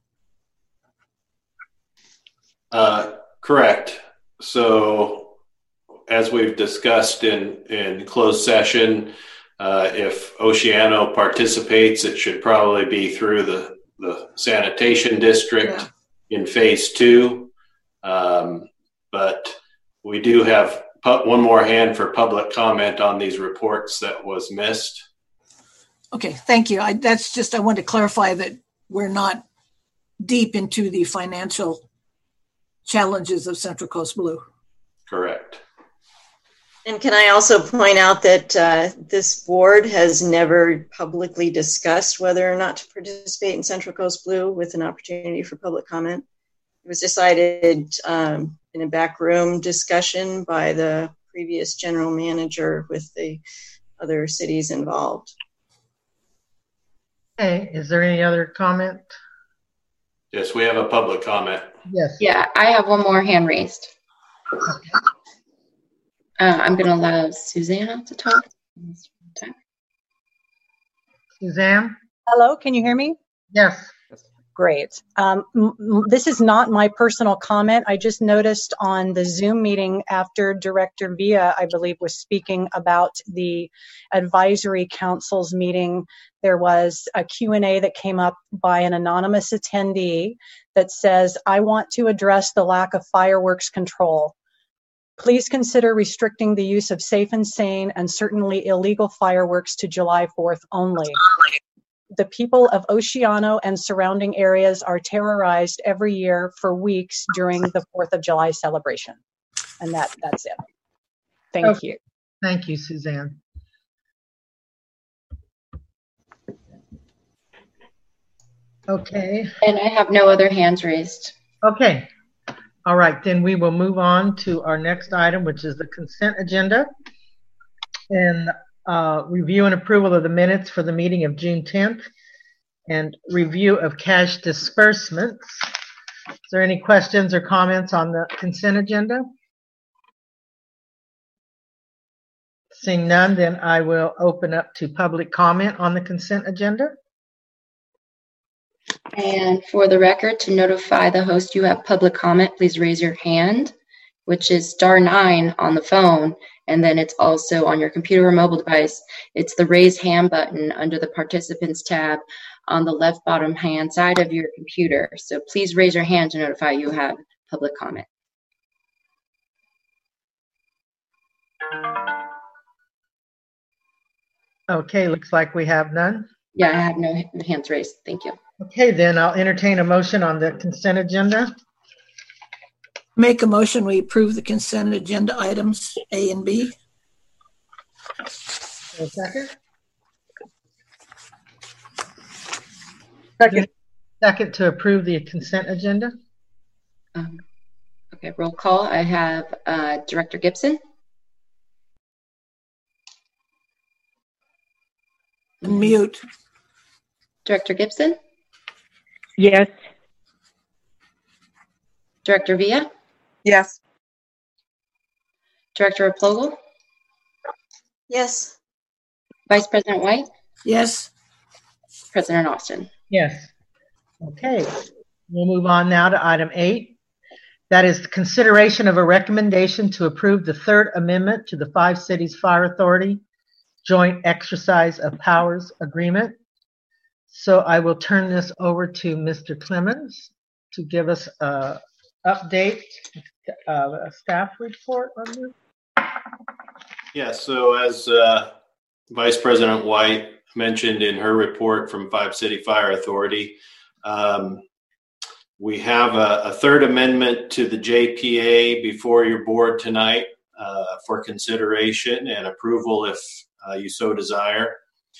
Uh, correct. So as we've discussed in, in closed session, uh, if Oceano participates, it should probably be through the, the sanitation district yeah. in phase two. Um, but we do have pu- one more hand for public comment on these reports that was missed. Okay, thank you. I, that's just, I want to clarify that we're not deep into the financial challenges of Central Coast Blue. Correct. And can I also point out that uh, this board has never publicly discussed whether or not to participate in Central Coast Blue with an opportunity for public comment. It was decided um, in a backroom discussion by the previous general manager with the other cities involved. Okay, is there any other comment? Yes, we have a public comment. Yes. Yeah, I have one more hand raised. Okay. Uh, I'm going to allow Susanna to talk. Suzanne? Hello, can you hear me? Yes. Great. Um, m- this is not my personal comment. I just noticed on the Zoom meeting after Director Villa, I believe, was speaking about the advisory council's meeting, there was a Q and A that came up by an anonymous attendee that says, I want to address the lack of fireworks control. Please consider restricting the use of safe and sane and certainly illegal fireworks to July fourth only. The people of Oceano and surrounding areas are terrorized every year for weeks during the fourth of July celebration. And that, that's it. Thank okay. you. Thank you, Suzanne. Okay. And I have no other hands raised. Okay. All right, then we will move on to our next item, which is the consent agenda. And uh, review and approval of the minutes for the meeting of June tenth and review of cash disbursements. Is there any questions or comments on the consent agenda? Seeing none, then I will open up to public comment on the consent agenda. And for the record, to notify the host you have public comment, please raise your hand, which is star nine on the phone. And then it's also on your computer or mobile device. It's the raise hand button under the participants tab on the left bottom hand side of your computer. So please raise your hand to notify you have public comment. Okay, looks like we have none. Yeah, I have no hands raised. Thank you. Okay, then I'll entertain a motion on the consent agenda. Make a motion, we approve the consent agenda items A and B. A second? Second. Second to approve the consent agenda. Um, okay, roll call. I have uh, Director Gibson. Mute. Director Gibson? Yes. Director Villa? Yes. Director Replogle? Yes. Vice President White? Yes. President Austin? Yes. Okay, we'll move on now to item eight. That is consideration of a recommendation to approve the third amendment to the Five Cities Fire Authority Joint Exercise of Powers Agreement. So I will turn this over to Mister Clemens to give us an update, uh, a staff report on this. Yeah, so as uh, Vice President White mentioned in her report from Five City Fire Authority, um, we have a, a third amendment to the J P A before your board tonight uh, for consideration and approval if uh, you so desire.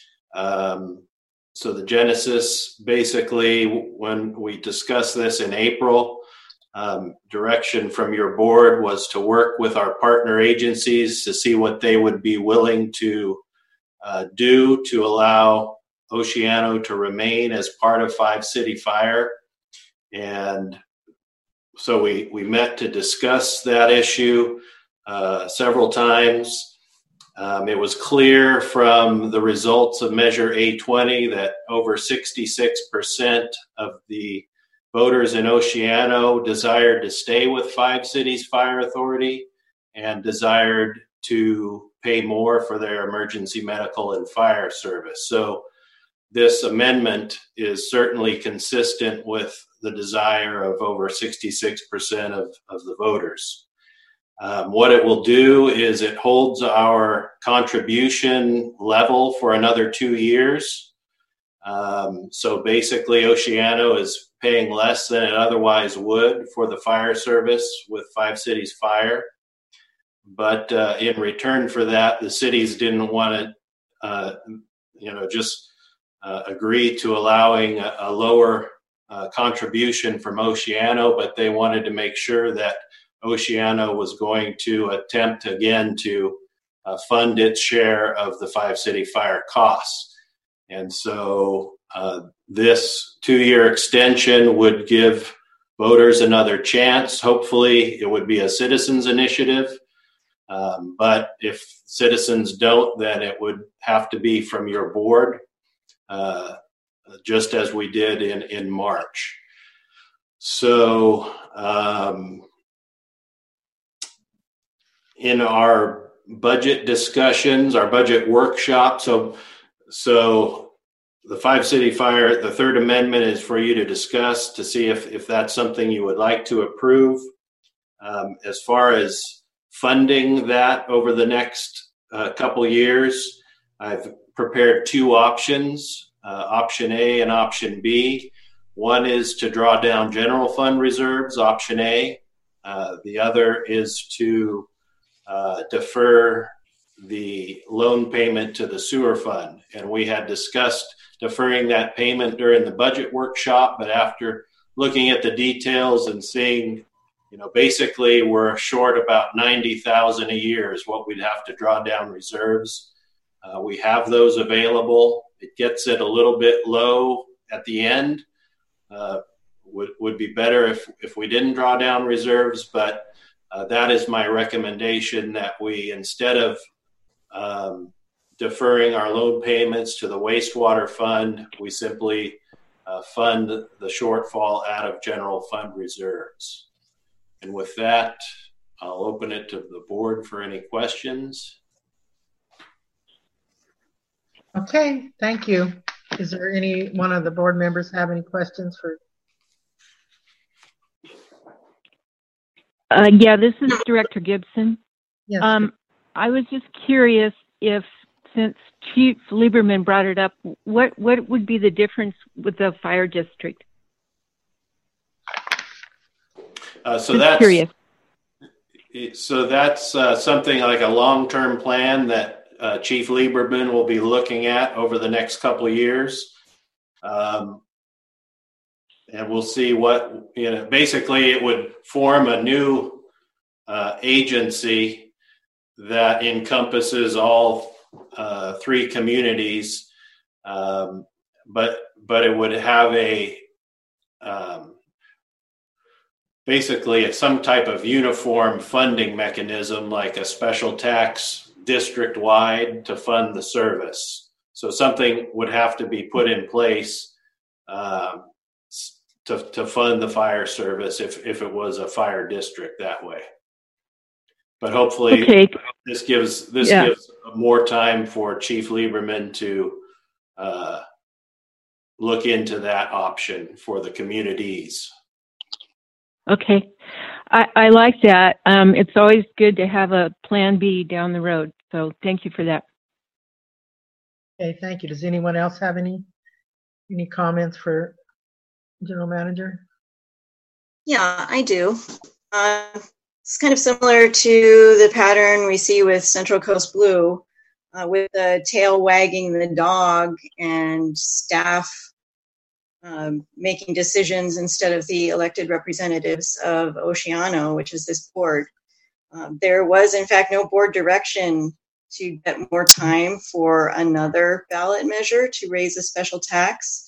Um, so the genesis, basically, when we discussed this in April, um, direction from your board was to work with our partner agencies to see what they would be willing to uh, do to allow Oceano to remain as part of Five City Fire. And so we, we met to discuss that issue uh, several times. Um, it was clear from the results of Measure A twenty that over sixty-six percent of the voters in Oceano desired to stay with Five Cities Fire Authority and desired to pay more for their emergency medical and fire service. So this amendment is certainly consistent with the desire of over sixty-six percent of, of the voters. Um, what it will do is it holds our contribution level for another two years. Um, so basically, Oceano is paying less than it otherwise would for the fire service with Five Cities Fire. But uh, in return for that, the cities didn't want to, uh, you know, just uh, agree to allowing a, a lower uh, contribution from Oceano, but they wanted to make sure that Oceano was going to attempt again to uh, fund its share of the Five City Fire costs. And so uh, this two-year extension would give voters another chance. Hopefully it would be a citizens initiative. Um, but if citizens don't, then it would have to be from your board, uh, just as we did in, in March. So um, in our budget discussions, our budget workshop, so so the Five City Fire, the third amendment is for you to discuss to see if, if that's something you would like to approve. Um, as far as funding that over the next uh, couple years, I've prepared two options, uh, option A and option B. One is to draw down general fund reserves, option A. Uh, the other is to uh, defer the loan payment to the sewer fund. And we had discussed deferring that payment during the budget workshop, but after looking at the details and seeing, you know, basically we're short about ninety thousand a year is what we'd have to draw down reserves. Uh, we have those available. It gets it a little bit low at the end. Uh, would, would be better if, if we didn't draw down reserves, but uh, that is my recommendation, that we, instead of um, deferring our loan payments to the wastewater fund, we simply uh, fund the shortfall out of general fund reserves. And with that, I'll open it to the board for any questions. Okay, thank you. Is there any one of the board members have any questions for? Uh, yeah, this is Director Gibson. Yes. Um, I was just curious if, since Chief Lieberman brought it up, what, what would be the difference with the fire district? Uh, so just that's curious. So that's uh, something like a long-term plan that uh, Chief Lieberman will be looking at over the next couple of years. Um, and we'll see what, you know, basically it would form a new uh, agency that encompasses all uh, three communities, um, but but it would have a um, basically it's some type of uniform funding mechanism, like a special tax district-wide to fund the service. So something would have to be put in place um, to, to fund the fire service if, if it was a fire district that way. But hopefully okay. this gives this yeah. gives more time for Chief Lieberman to uh, look into that option for the communities. Okay, I, I like that. Um, it's always good to have a plan B down the road. So thank you for that. Okay, thank you. Does anyone else have any any comments for General Manager? Yeah, I do. Uh, it's kind of similar to the pattern we see with Central Coast Blue, uh, with the tail wagging the dog and staff um, making decisions instead of the elected representatives of Oceano, which is this board. Uh, there was, in fact, no board direction to get more time for another ballot measure to raise a special tax.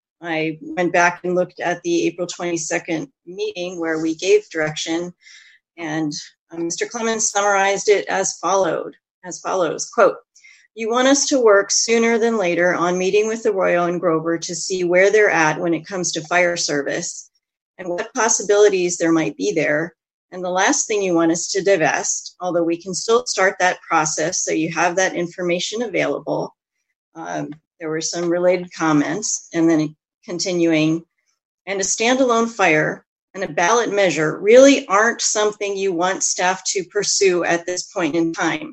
I went back and looked at the April twenty-second meeting where we gave direction, and um, Mister Clemens summarized it as followed, as follows, quote, "You want us to work sooner than later on meeting with the Royal and Grover to see where they're at when it comes to fire service and what possibilities there might be there. And the last thing you want us to divest, although we can still start that process so you have that information available." Um, there were some related comments, and then continuing, "And a standalone fire and a ballot measure really aren't something you want staff to pursue at this point in time."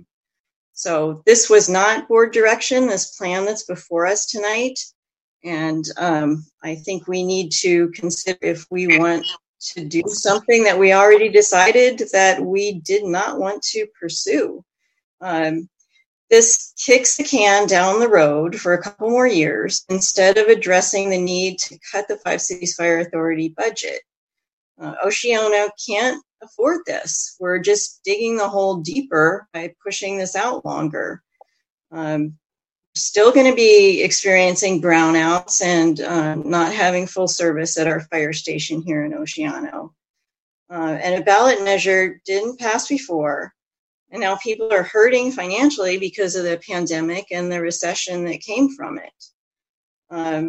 So this was not board direction, this plan that's before us tonight. And um, I think we need to consider if we want to do something that we already decided that we did not want to pursue. Um, this kicks the can down the road for a couple more years instead of addressing the need to cut the Five Cities Fire Authority budget. Uh, Oceano can't afford this. We're just digging the hole deeper by pushing this out longer. Um, we're still going to be experiencing brownouts and uh, not having full service at our fire station here in Oceano. Uh, and a ballot measure didn't pass before. And now people are hurting financially because of the pandemic and the recession that came from it. Um,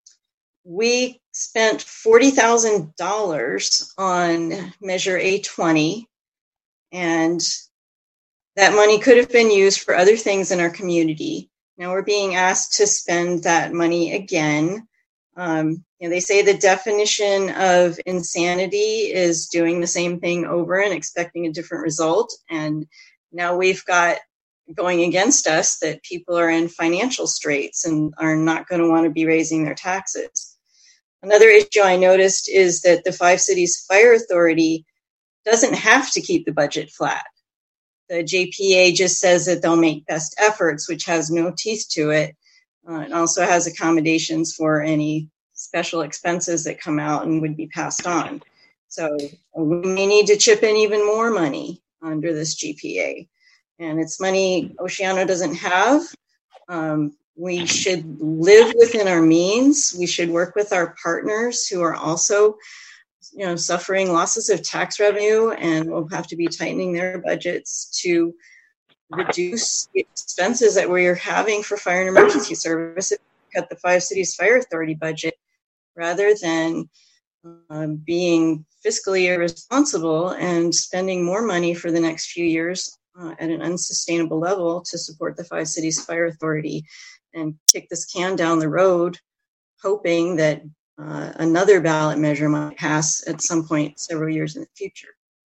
we spent forty thousand dollars on Measure A twenty, and that money could have been used for other things in our community. Now we're being asked to spend that money again. Um, you know, they say the definition of insanity is doing the same thing over and expecting a different result. And now we've got going against us that people are in financial straits and are not going to want to be raising their taxes. Another issue I noticed is that the Five Cities Fire Authority doesn't have to keep the budget flat. The J P A just says that they'll make best efforts, which has no teeth to it. Uh, it also has accommodations for any special expenses that come out and would be passed on. So we may need to chip in even more money under this G P A. And it's money Oceano doesn't have. Um, we should live within our means. We should work with our partners who are also, you know, suffering losses of tax revenue and will have to be tightening their budgets to reduce the expenses that we're having for fire and emergency service. Cut the Five Cities Fire Authority budget rather than um, being fiscally irresponsible and spending more money for the next few years uh, at an unsustainable level to support the Five Cities Fire Authority and kick this can down the road, hoping that uh, another ballot measure might pass at some point several years in the future.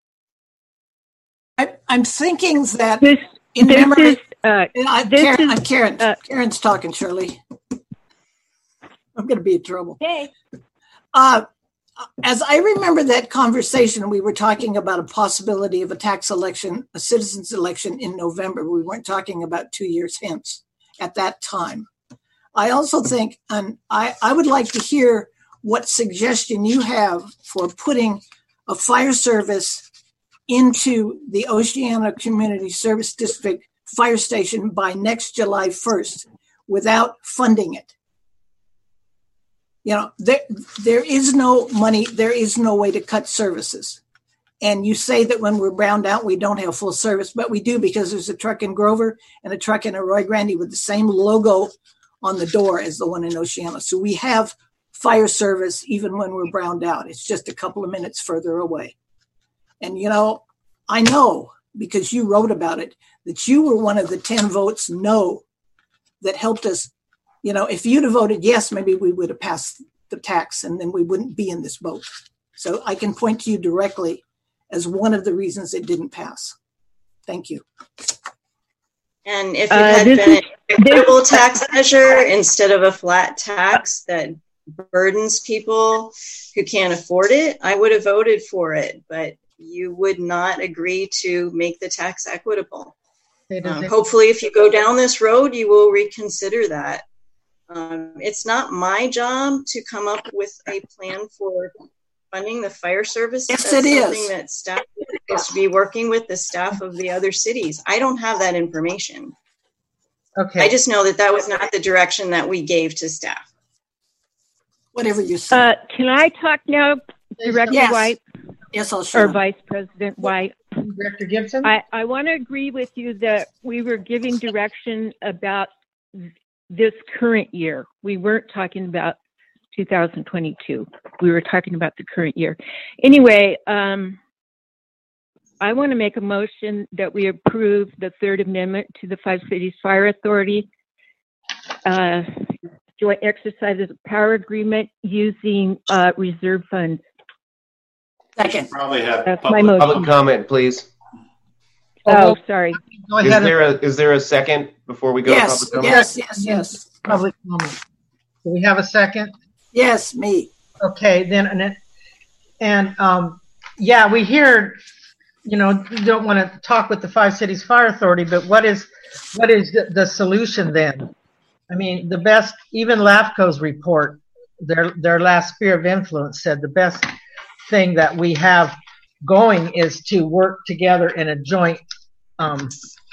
I, I'm thinking that this, in this memory, is, uh, I'm this Karen, is, I'm Karen. Uh, Karen's talking, Shirley. I'm going to be in trouble. Okay. Uh, as I remember that conversation, we were talking about a possibility of a tax election, a citizens election in November. We weren't talking about two years hence at that time. I also think, and I, I would like to hear what suggestion you have for putting a fire service into the Oceano Community Service District fire station by next July first without funding it. You know, there there is no money, there is no way to cut services. And you say that when we're browned out, we don't have full service, but we do, because there's a truck in Grover and a truck in Arroyo Grande with the same logo on the door as the one in Oceana. So we have fire service even when we're browned out. It's just a couple of minutes further away. And, you know, I know, because you wrote about it, that you were one of the ten votes no that helped us. You know, if you'd have voted yes, maybe we would have passed the tax and then we wouldn't be in this boat. So I can point to you directly as one of the reasons it didn't pass. Thank you. And if it Uh, had this been is- an equitable tax measure instead of a flat tax that burdens people who can't afford it, I would have voted for it. But you would not agree to make the tax equitable. Um, hopefully, if you go down this road, you will reconsider that. Um, it's not my job to come up with a plan for funding the fire service. Yes, That's it is. something that staff is supposed to be working with the staff of the other cities. I don't have that information. Okay. I just know that that was not the direction that we gave to staff. Whatever you say. Uh, can I talk now, Director Yes. White? Yes, I'll Or show. Vice President White? Director Gibson? I, I want to agree with you that we were giving direction about this current year. We weren't talking about two thousand twenty-two. We were talking about the current year. Anyway, um, I want to make a motion that we approve the Third Amendment to the Five Cities Fire Authority uh, joint exercise of power agreement using uh, reserve funds. Second. Probably have That's my public, motion. Public comment, please. Oh, sorry. Go Is ahead. there a is there a second before we go to Yes, public comment? yes, yes, yes. Public comment. Do we have a second? Yes, me. Okay, then, and, it- and um, yeah, we hear, you know, you don't want to talk with the Five Cities Fire Authority, but what is, what is the, the solution then? I mean, the best, even LAFCO's report, their their last sphere of influence said the best thing that we have going is to work together in a joint, um,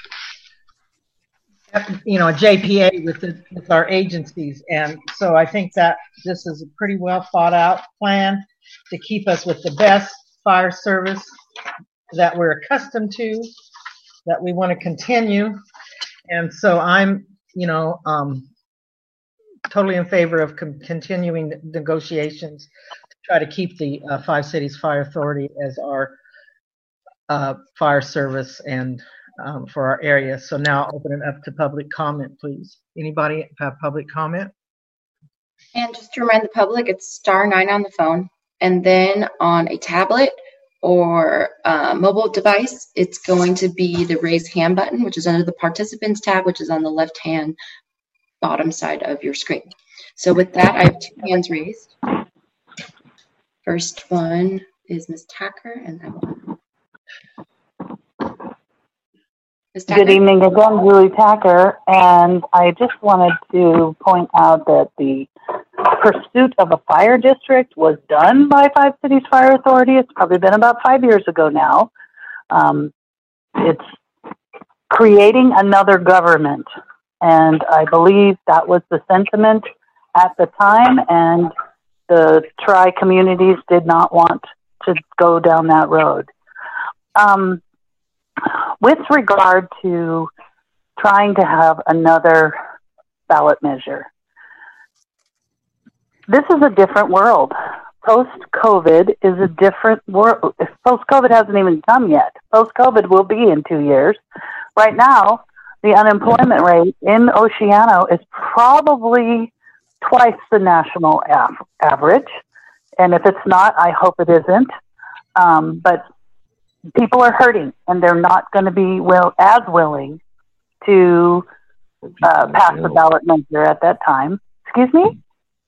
you know, a J P A with the, with our agencies. And so I think that this is a pretty well thought out plan to keep us with the best fire service that we're accustomed to, that we want to continue. And so I'm, you know, um, totally in favor of com- continuing the negotiations to try to keep the uh, Five Cities Fire Authority as our uh, fire service and um, for our area. So now I'll open it up to public comment, please. Anybody have public comment? And just to remind the public, it's star nine on the phone, and then on a tablet or uh, mobile device, it's going to be the raise hand button, which is under the participants tab, which is on the left hand bottom side of your screen. So with that, I have two hands raised. First one is Miz Tacker, and then one. Miz Tacker? Good evening again, Julie Tacker, and I just wanted to point out that the pursuit of a fire district was done by Five Cities Fire Authority. It's probably been about five years ago now. Um, it's creating another government, and I believe that was the sentiment at the time, and the tri-communities did not want to go down that road. Um, with regard to trying to have another ballot measure, this is a different world. Post-COVID is a different world. Post-COVID hasn't even come yet. Post-COVID will be in two years. Right now, the unemployment rate in Oceano is probably twice the national av- average. And if it's not, I hope it isn't. Um, but people are hurting, and they're not going to be will as willing to uh, pass the ballot measure at that time. Excuse me?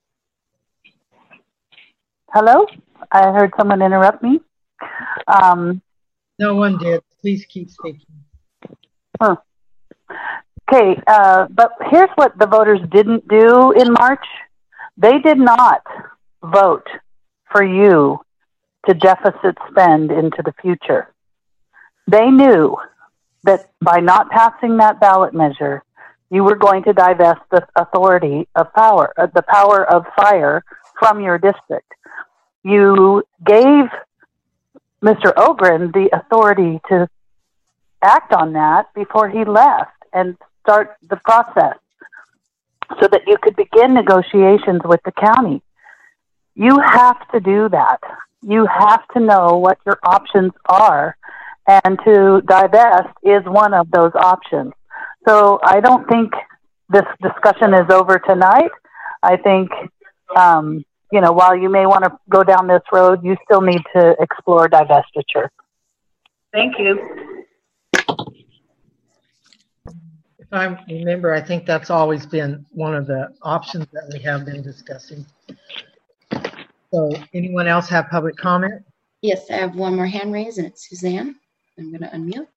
Hello? I heard someone interrupt me. Um, No one did. Please keep speaking. huh. Okay, uh, but here's what the voters didn't do in March. They did not vote for you to deficit spend into the future. They knew that by not passing that ballot measure, you were going to divest the authority of power, uh, the power of fire from your district. You gave Mister Ogren the authority to act on that before he left and start the process so that you could begin negotiations with the county. You have to do that. You have to know what your options are, and to divest is one of those options. So I don't think this discussion is over tonight. I think, um, you know, while you may want to go down this road, you still need to explore divestiture. Thank you. If I remember, I think that's always been one of the options that we have been discussing. So anyone else have public comment? Yes, I have one more hand raised, and it's Suzanne. I'm going to unmute.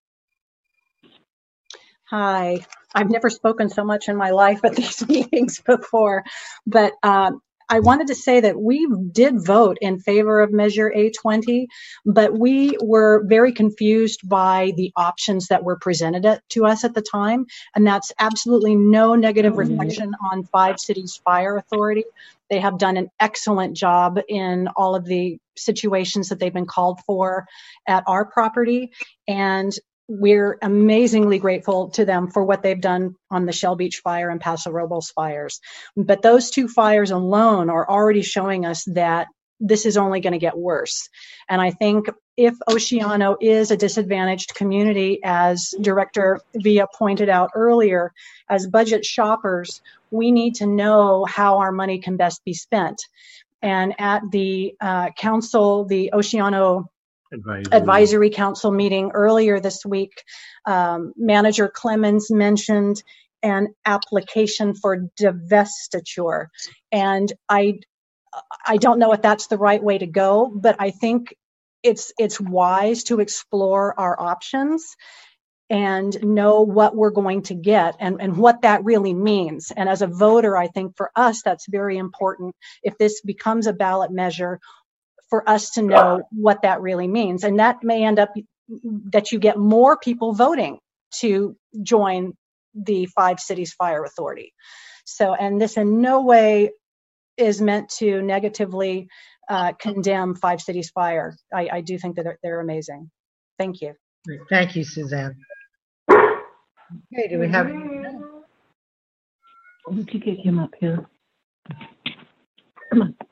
Hi. I've never spoken so much in my life at these meetings before, but um, I wanted to say that we did vote in favor of Measure A twenty, but we were very confused by the options that were presented at, to us at the time, and that's absolutely no negative reflection on Five Cities Fire Authority. They have done an excellent job in all of the situations that they've been called for at our property, and we're amazingly grateful to them for what they've done on the Shell Beach fire and Paso Robles fires. But those two fires alone are already showing us that this is only going to get worse. And I think if Oceano is a disadvantaged community, as Director Villa pointed out earlier, as budget shoppers, we need to know how our money can best be spent. And at the uh, council, the Oceano Advisory. Advisory Council meeting earlier this week, um, Manager Clemens mentioned an application for divestiture. And I I don't know if that's the right way to go, but I think it's it's wise to explore our options and know what we're going to get and, and what that really means. And as a voter, I think for us, that's very important. If this becomes a ballot measure, for us to know what that really means. And that may end up that you get more people voting to join the Five Cities Fire Authority. So, and this in no way is meant to negatively uh, condemn Five Cities Fire. I, I do think that they're, they're amazing. Thank you. Thank you, Suzanne. Okay, do we have? Why don't you get him up here? Come on.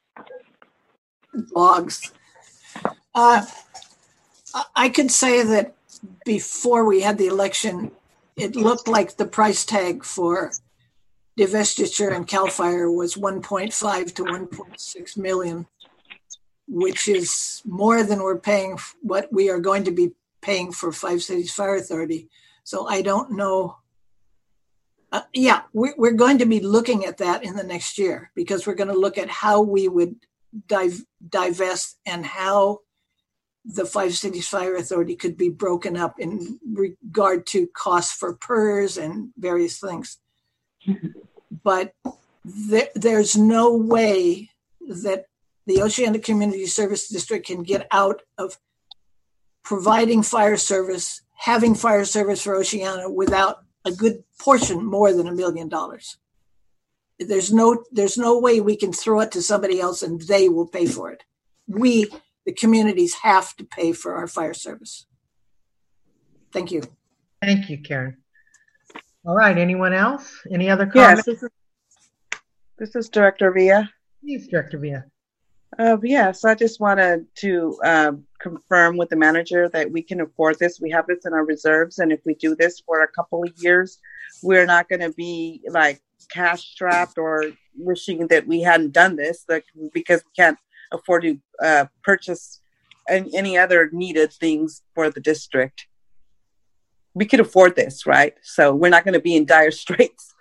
Blogs. Uh, I could say that before we had the election, it looked like the price tag for divestiture and CAL FIRE was one point five to one point six million, which is more than we're paying what we are going to be paying for Five Cities Fire Authority. So I don't know. Uh, yeah, we're, we're going to be looking at that in the next year, because we're going to look at how we would div- divest and how the Five Cities Fire Authority could be broken up in regard to costs for P E R S and various things. Mm-hmm. But there, there's no way that the Oceana Community Service District can get out of providing fire service, having fire service for Oceana without a good portion more than a million dollars. There's no, there's no way we can throw it to somebody else and they will pay for it. We, the communities, have to pay for our fire service. Thank you. Thank you, Karen. All right, anyone else? Any other comments? Yes, this is, this is Director Villa. Please, Director Villa. Uh, yes, I just wanted to uh, confirm with the manager that we can afford this. We have this in our reserves, and if we do this for a couple of years, we're not going to be like cash strapped or wishing that we hadn't done this, like, because we can't afford to uh, purchase any, any other needed things for the district. We could afford this, right? So we're not going to be in dire straits.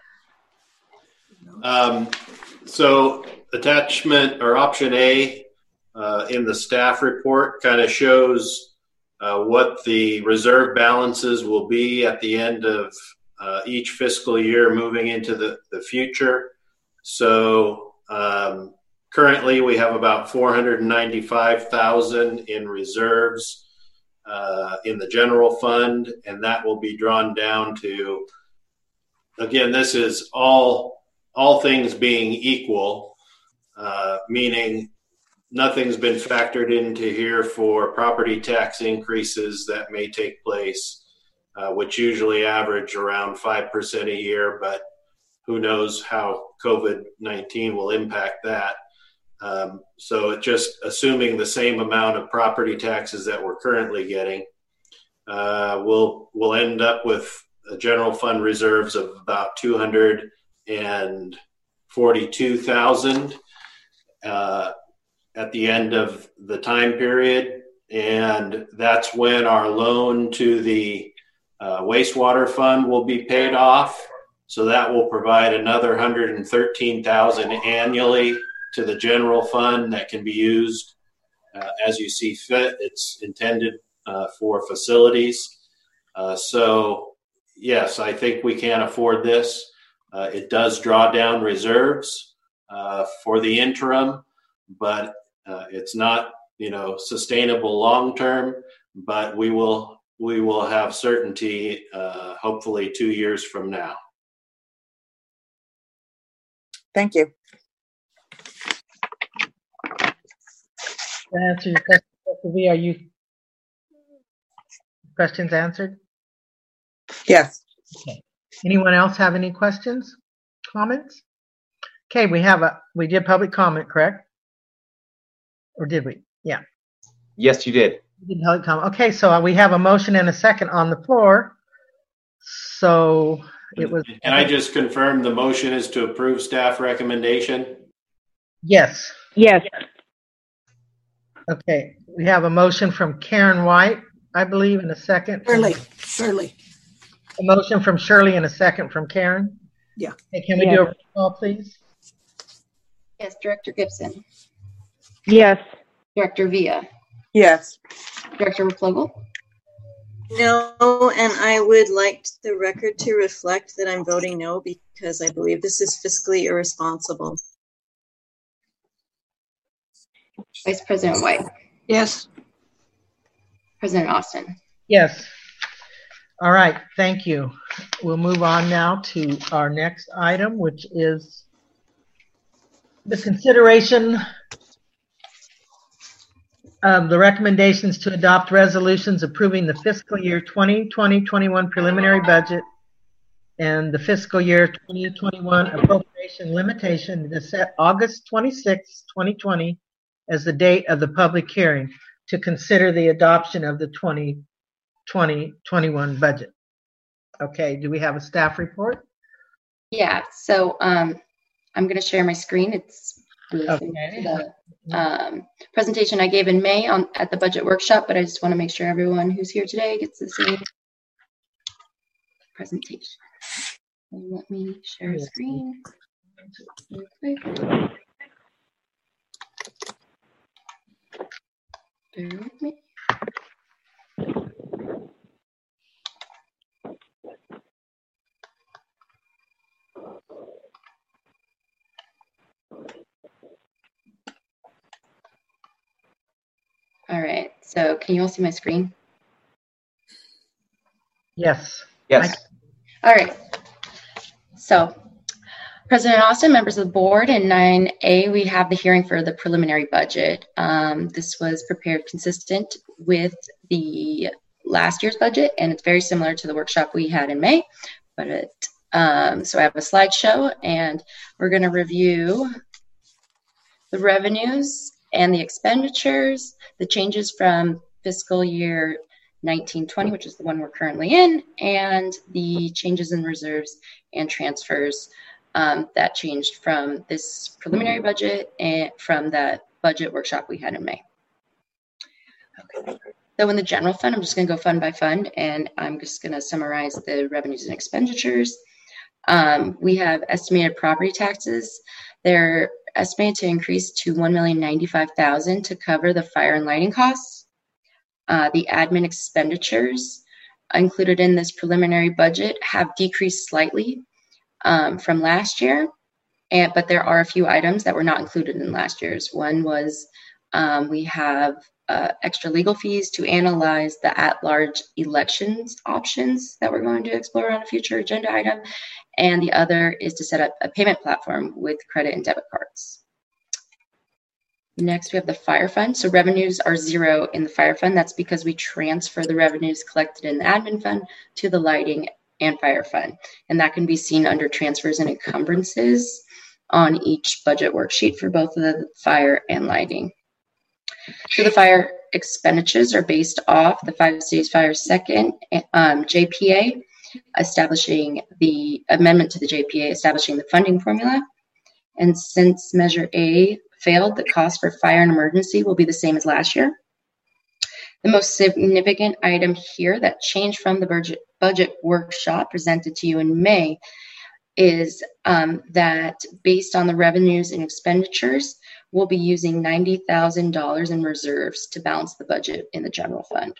Um, so attachment or option A uh, in the staff report kind of shows uh, what the reserve balances will be at the end of uh, each fiscal year moving into the, the future. So um, currently we have about four hundred ninety-five thousand in reserves uh, in the general fund, and that will be drawn down to, again, this is all all things being equal. uh, meaning nothing's been factored into here for property tax increases that may take place, uh, which usually average around five percent a year, but who knows how COVID nineteen will impact that. Um, so it just assuming the same amount of property taxes that we're currently getting, uh, we'll, we'll end up with a general fund reserves of about two hundred forty-two thousand uh, at the end of the time period. And that's when our loan to the uh, wastewater fund will be paid off. So that will provide another one hundred thirteen thousand annually to the general fund that can be used uh, as you see fit. It's intended uh, for facilities. Uh, so yes, I think we can afford this. Uh, it does draw down reserves uh, for the interim, but uh, it's not, you know, sustainable long term. But we will we will have certainty, uh, hopefully, two years from now. Thank you. To answer your question, Doctor V, are you questions answered? Yes. Okay. Anyone else have any questions, comments? Okay, we have a we did public comment, correct? Or did we? Yeah. Yes, you did. We did public comment. Okay, so we have a motion and a second on the floor. So it was. Can I just confirm the motion is to approve staff recommendation? Yes. Yes. Okay, we have a motion from Karen White, I believe, and a second. Shirley, Shirley. A motion from Shirley and a second from Karen. Yeah. Okay, can we Yes. do a roll call, please? Yes, Director Gibson, Yes. Director Villa, Yes. Director Replogle, No, and I would like the record to reflect that I'm voting no because I believe this is fiscally irresponsible. Vice President White, Yes. President Austin. Yes. All right, thank you. We'll move on now to our next item, which is the consideration of the recommendations to adopt resolutions approving the fiscal year twenty twenty twenty-one preliminary budget and the fiscal year twenty twenty-one appropriation limitation to set August twenty-sixth, twenty twenty as the date of the public hearing to consider the adoption of the twenty twenty twenty-one budget. Okay, do we have a staff report? Yeah, so um, I'm going to share my screen. It's really Okay. similar to the um, presentation I gave in May on at the budget workshop, but I just want to make sure everyone who's here today gets the same presentation. So let me share a screen real quick. Bear with me. All right, so can you all see my screen? Yes. Yes. All right. So, President Austin, members of the board, in nine A, we have the hearing for the preliminary budget. Um, this was prepared consistent with the last year's budget, and it's very similar to the workshop we had in May. But it, um, so I have a slideshow, and we're going to review the revenues and the expenditures, the changes from fiscal year nineteen twenty, which is the one we're currently in, and the changes in reserves and transfers um, that changed from this preliminary budget and from that budget workshop we had in May. Okay. So in the general fund, I'm just going to go fund by fund, and I'm just going to summarize the revenues and expenditures. Um, we have estimated property taxes. They're estimated to increase to one million ninety-five thousand dollars to cover the fire and lighting costs. Uh, the admin expenditures included in this preliminary budget have decreased slightly um, from last year, and but there are a few items that were not included in last year's. One was um, we have uh, extra legal fees to analyze the at-large elections options that we're going to explore on a future agenda item, and the other is to set up a payment platform with credit and debit cards. Next, we have the fire fund. So revenues are zero in the fire fund. That's because we transfer the revenues collected in the admin fund to the lighting and fire fund. And that can be seen under transfers and encumbrances on each budget worksheet for both of the fire and lighting. So the fire expenditures are based off the Five Cities Fire Second um, J P A, establishing the amendment to the J P A, establishing the funding formula. And since Measure A failed, the cost for fire and emergency will be the same as last year. The most significant item here that changed from the budget, budget workshop presented to you in May is um, that based on the revenues and expenditures, we'll be using ninety thousand dollars in reserves to balance the budget in the general fund.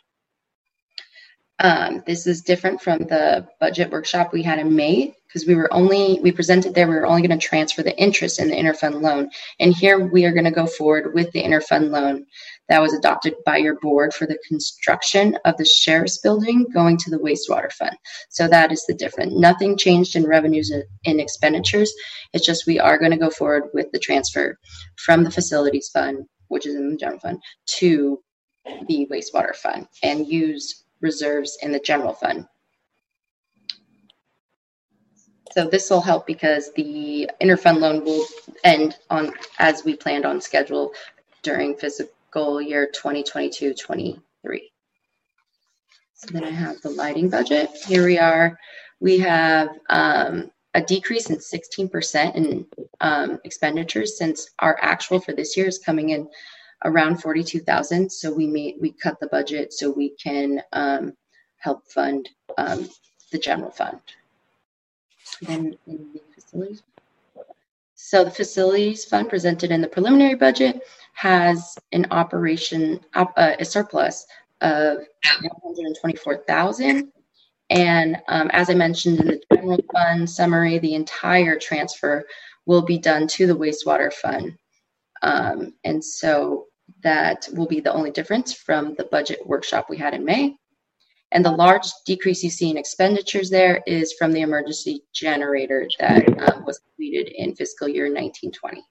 Um, this is different from the budget workshop we had in May, because we were only, we presented there, we were only going to transfer the interest in the interfund loan. And here we are going to go forward with the interfund loan that was adopted by your board for the construction of the sheriff's building going to the wastewater fund. So that is the difference. Nothing changed in revenues and expenditures. It's just we are going to go forward with the transfer from the facilities fund, which is in the general fund, to the wastewater fund and use reserves in the general fund. So this will help because the interfund loan will end on as we planned on schedule during fiscal year twenty twenty-two twenty-three. So then I have the lighting budget. Here we are. We have um, a decrease in sixteen percent in um, expenditures since our actual for this year is coming in around forty-two thousand. So we made, we cut the budget so we can um, help fund um, the general fund. Then in the facilities. So the facilities fund presented in the preliminary budget has an operation, uh, a surplus of one hundred twenty-four thousand. And um, as I mentioned in the general fund summary, the entire transfer will be done to the wastewater fund. Um, and so that will be the only difference from the budget workshop we had in May. And the large decrease you see in expenditures there is from the emergency generator that um, was completed in fiscal year nineteen twenty.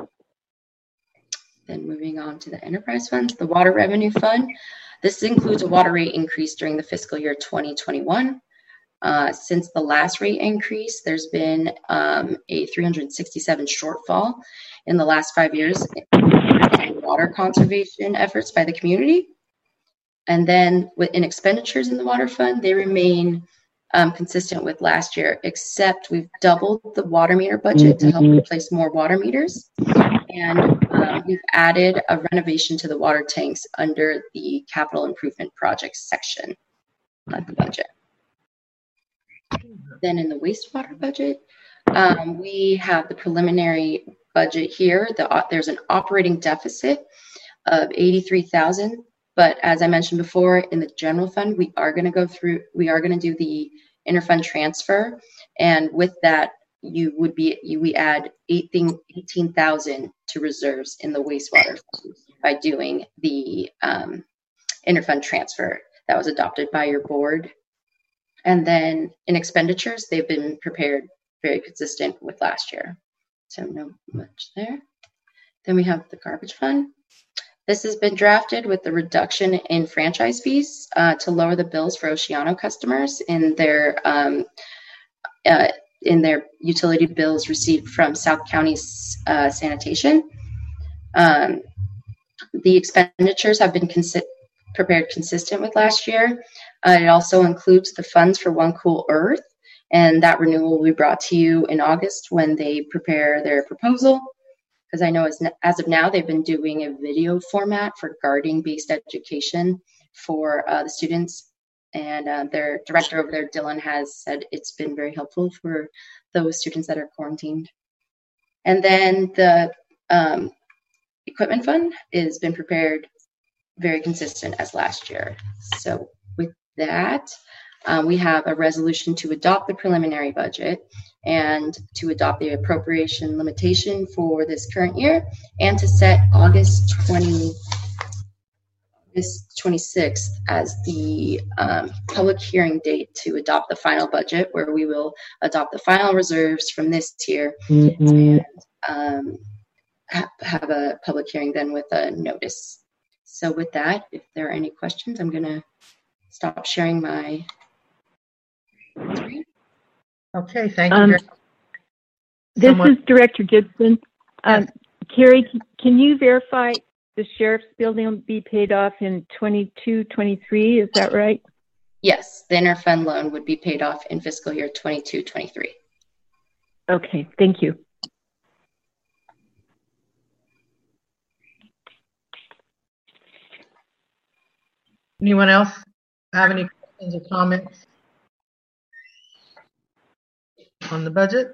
Then moving on to the enterprise funds, the water revenue fund. This includes a water rate increase during the fiscal year twenty twenty-one. Uh, since the last rate increase, there's been um, a three hundred sixty-seven shortfall in the last five years in water conservation efforts by the community. And then in expenditures in the water fund, they remain um, consistent with last year, except we've doubled the water meter budget to help replace more water meters. And um, we've added a renovation to the water tanks under the capital improvement projects section of the budget. Then in the wastewater budget, um, we have the preliminary budget here. The, uh, there's an operating deficit of eighty-three thousand. But as I mentioned before, in the general fund, we are going to go through, we are going to do the interfund transfer. And with that, you would be, you, we add eighteen thousand to reserves in the wastewater fund by doing the um, interfund transfer that was adopted by your board. And then in expenditures, they've been prepared very consistent with last year. So no much there. Then we have the garbage fund. This has been drafted with the reduction in franchise fees uh, to lower the bills for Oceano customers in their um, uh, in their utility bills received from South County uh, Sanitation. Um, the expenditures have been consi- prepared consistent with last year. Uh, it also includes the funds for One Cool Earth, and that renewal will be brought to you in August when they prepare their proposal. Because I know as, as of now, they've been doing a video format for guarding-based education for uh, the students. And uh, their director over there, Dylan, has said it's been very helpful for those students that are quarantined. And then the um, equipment fund has been prepared very consistent as last year. So with that, um, we have a resolution to adopt the preliminary budget and to adopt the appropriation limitation for this current year, and to set August twentieth, August twenty-sixth as the um, public hearing date to adopt the final budget, where we will adopt the final reserves from this tier, mm-hmm. and um, ha- have a public hearing then with a notice. So with that, if there are any questions, I'm going to stop sharing my screen. Okay, thank you. Um, very this Someone- is Director Gibson. Um, Carrie, c- can you verify the sheriff's building will be paid off in twenty-two, twenty-three? Is that right? Yes, the interfund loan would be paid off in fiscal year twenty-two twenty-three. Okay, thank you. Anyone else have any questions or comments on the budget?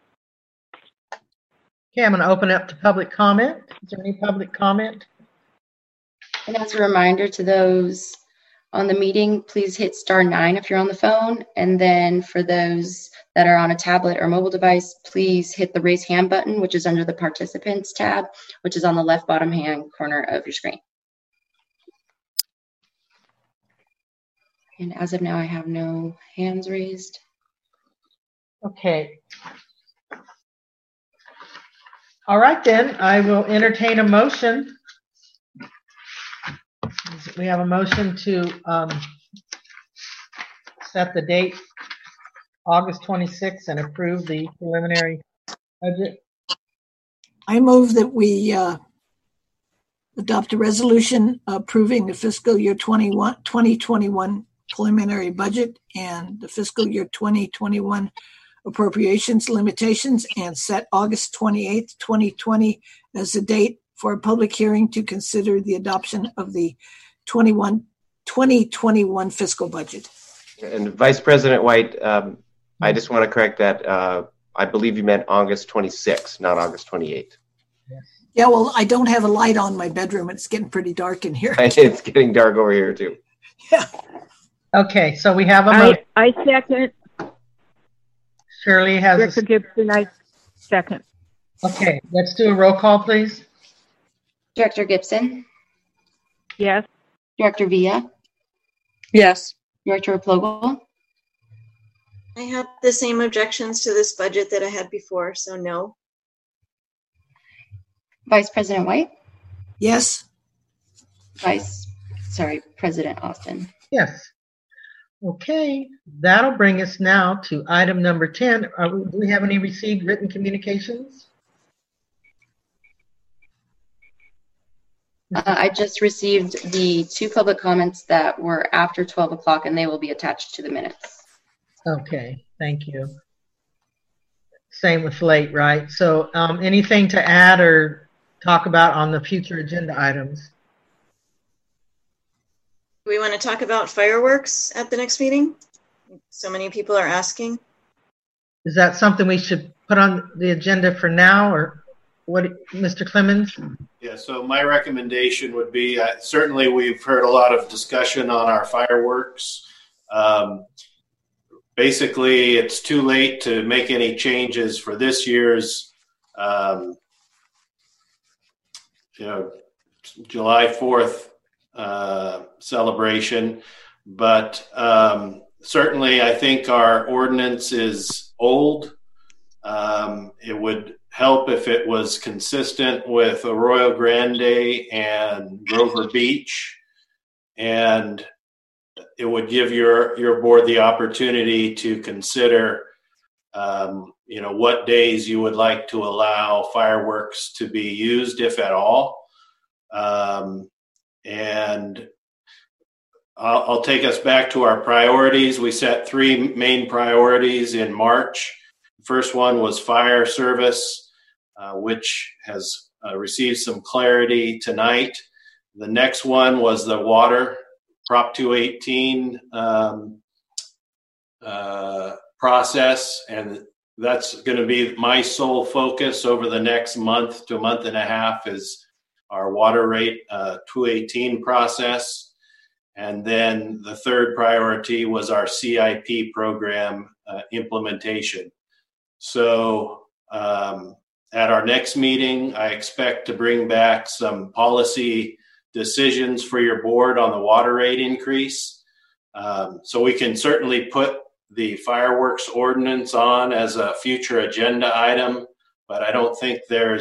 Okay, I'm going to open up to public comment. Is there any public comment? And as a reminder to those on the meeting, please hit star nine if you're on the phone. And then for those that are on a tablet or mobile device, please hit the raise hand button, which is under the participants tab, which is on the left bottom hand corner of your screen. And as of now, I have no hands raised. Okay. All right, then I will entertain a motion. We have a motion to um, set the date August twenty-sixth and approve the preliminary budget. I move that we uh, adopt a resolution approving the fiscal year twenty-one, twenty twenty-one preliminary budget and the fiscal year twenty twenty-one appropriations limitations, and set August twenty-eighth, twenty twenty as the date for a public hearing to consider the adoption of the twenty twenty-one fiscal budget. And Vice President White, um, I just want to correct that. Uh, I believe you meant August twenty-sixth, not August twenty-eighth. Yeah, well, I don't have a light on my bedroom. It's getting pretty dark in here. It's getting dark over here too. Okay, so we have a I, motion. I second. Shirley has Director a, Gibson, I second. okay, let's do a roll call, please. Director Gibson? Yes. Director Villa? Yes. Director Plogle? I have the same objections to this budget that I had before, so no. Vice President White? Yes. Vice, sorry, President Austin? Yes. Okay, that'll bring us now to item number ten. Are we, do we have any received written communications? Uh, I just received the two public comments that were after twelve o'clock, and they will be attached to the minutes. Okay, thank you. Same with late, right? So um, anything to add or talk about on the future agenda items? Do we want to talk about fireworks at the next meeting? So many people are asking. Is that something we should put on the agenda for now, or what, Mister Clemens? Yeah, so my recommendation would be, uh, certainly we've heard a lot of discussion on our fireworks. Um, basically, it's too late to make any changes for this year's um, you know, July fourth uh, celebration. But um, certainly I think our ordinance is old. Um, it would help if it was consistent with Arroyo Grande and Grover Beach, and it would give your your board the opportunity to consider um, you know, what days you would like to allow fireworks to be used, if at all. Um, and I'll, I'll take us back to our priorities. We set three main priorities in March. The first one was fire service, uh, which has uh, received some clarity tonight. The next one was the water, Prop two eighteen um, uh, process, and that's going to be my sole focus over the next month to a month and a half is our water rate uh, two eighteen process. And then the third priority was our C I P program uh, implementation. So um, at our next meeting, I expect to bring back some policy decisions for your board on the water rate increase. Um, so we can certainly put the fireworks ordinance on as a future agenda item, but I don't think there's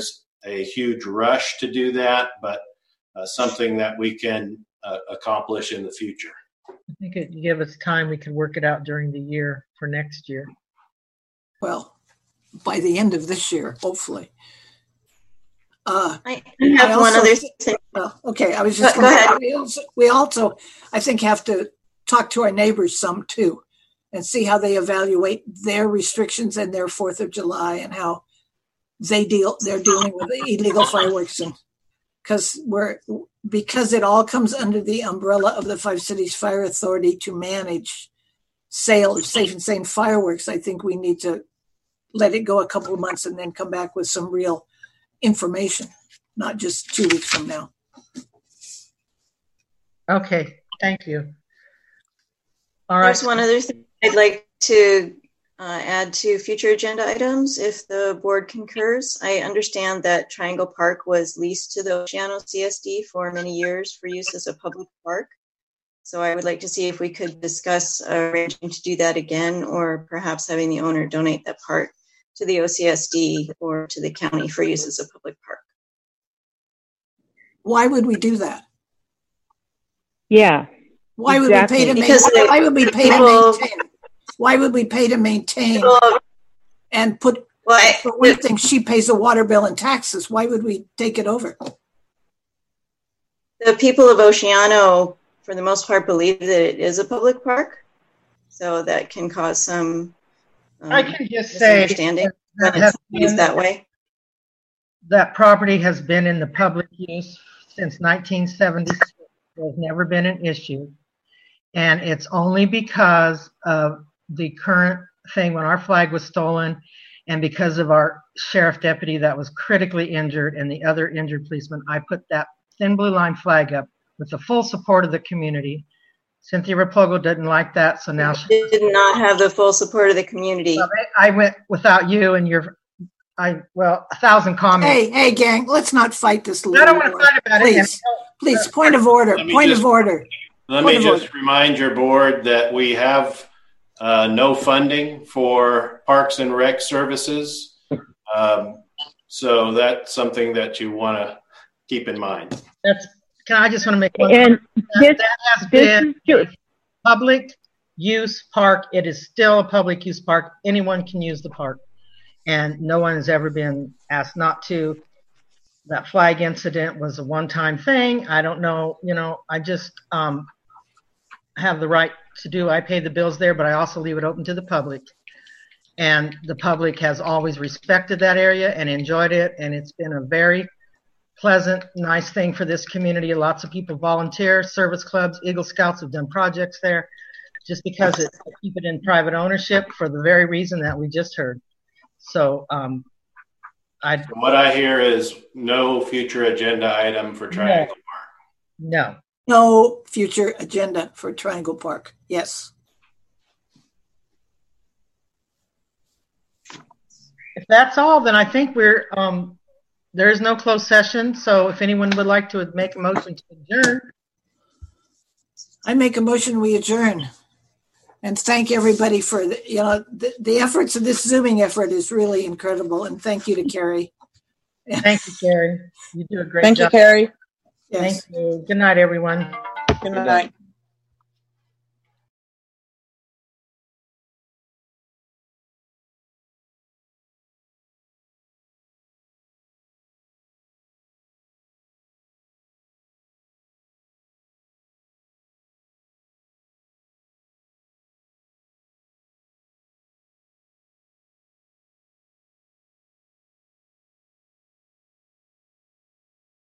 a huge rush to do that, but uh, something that we can uh, accomplish in the future. I think it give us time. We can work it out during the year for next year. Well, by the end of this year, hopefully. Uh, I have I one also, other thing. Well, okay, I was just Go, go ahead. We also, we also, I think, have to talk to our neighbors some too, and see how they evaluate their restrictions and their Fourth of July and how they deal. They're dealing with illegal fireworks, and because we're because it all comes under the umbrella of the Five Cities Fire Authority to manage sale of safe and sane fireworks. I think we need to let it go a couple of months and then come back with some real information, not just two weeks from now. Okay, thank you. All right. There's one other thing I'd like to uh, add to future agenda items, if the board concurs. I understand that Triangle Park was leased to the Oceano C S D for many years for use as a public park. So I would like to see if we could discuss arranging to do that again, or perhaps having the owner donate that part to the O C S D or to the county for use as a public park. Why would we do that? Yeah. Why exactly. would we pay to Because maintain? the, Why would we pay people, to maintain? Why would we pay to maintain people, and put? Well, I, for one thing, she pays a water bill and taxes. Why would we take it over? the people of Oceano, for the most part, believe that it is a public park. So that can cause some um, I can just say misunderstanding that when has it's used been- that way. that property has been in the public use since nineteen seventy-six. There's never been an issue. And it's only because of the current thing when our flag was stolen and because of our sheriff deputy that was critically injured and the other injured policeman, I put that thin blue line flag up with the full support of the community. Cynthia Raplogo didn't like that, so now she did not have the full support of the community. Well, I went without you and your, I well, a thousand comments. Hey, hey, gang, let's not fight this. I don't want to fight about please, it. Please, point of order. Let me Point just- of order. Let Point me of just remind your board that we have uh, no funding for Parks and Rec services. Um, so that's something that you want to keep in mind. That's, can I just want to make one And that, this, that has this been is a public use park. It is still a public use park. Anyone can use the park. And no one has ever been asked not to. That flag incident was a one-time thing. I don't know, you know, I just um, have the right to do, I pay the bills there, but I also leave it open to the public. And the public has always respected that area and enjoyed it. And it's been a very pleasant, nice thing for this community. Lots of people volunteer, service clubs, Eagle Scouts have done projects there just because it keep it in private ownership for the very reason that we just heard. So um, I What I hear is no future agenda item for Triangle Park. no. No future agenda for Triangle Park. Yes. If that's all, then I think we're um, there is no closed session. So if anyone would like to make a motion to adjourn, I make a motion, we adjourn. And thank everybody for the, you know, the, the efforts of this Zooming effort is really incredible. And thank you to Carrie. thank you, Carrie. You do a great Thank job. you, Carrie. Yes. Thank you. Good night, everyone. Good night.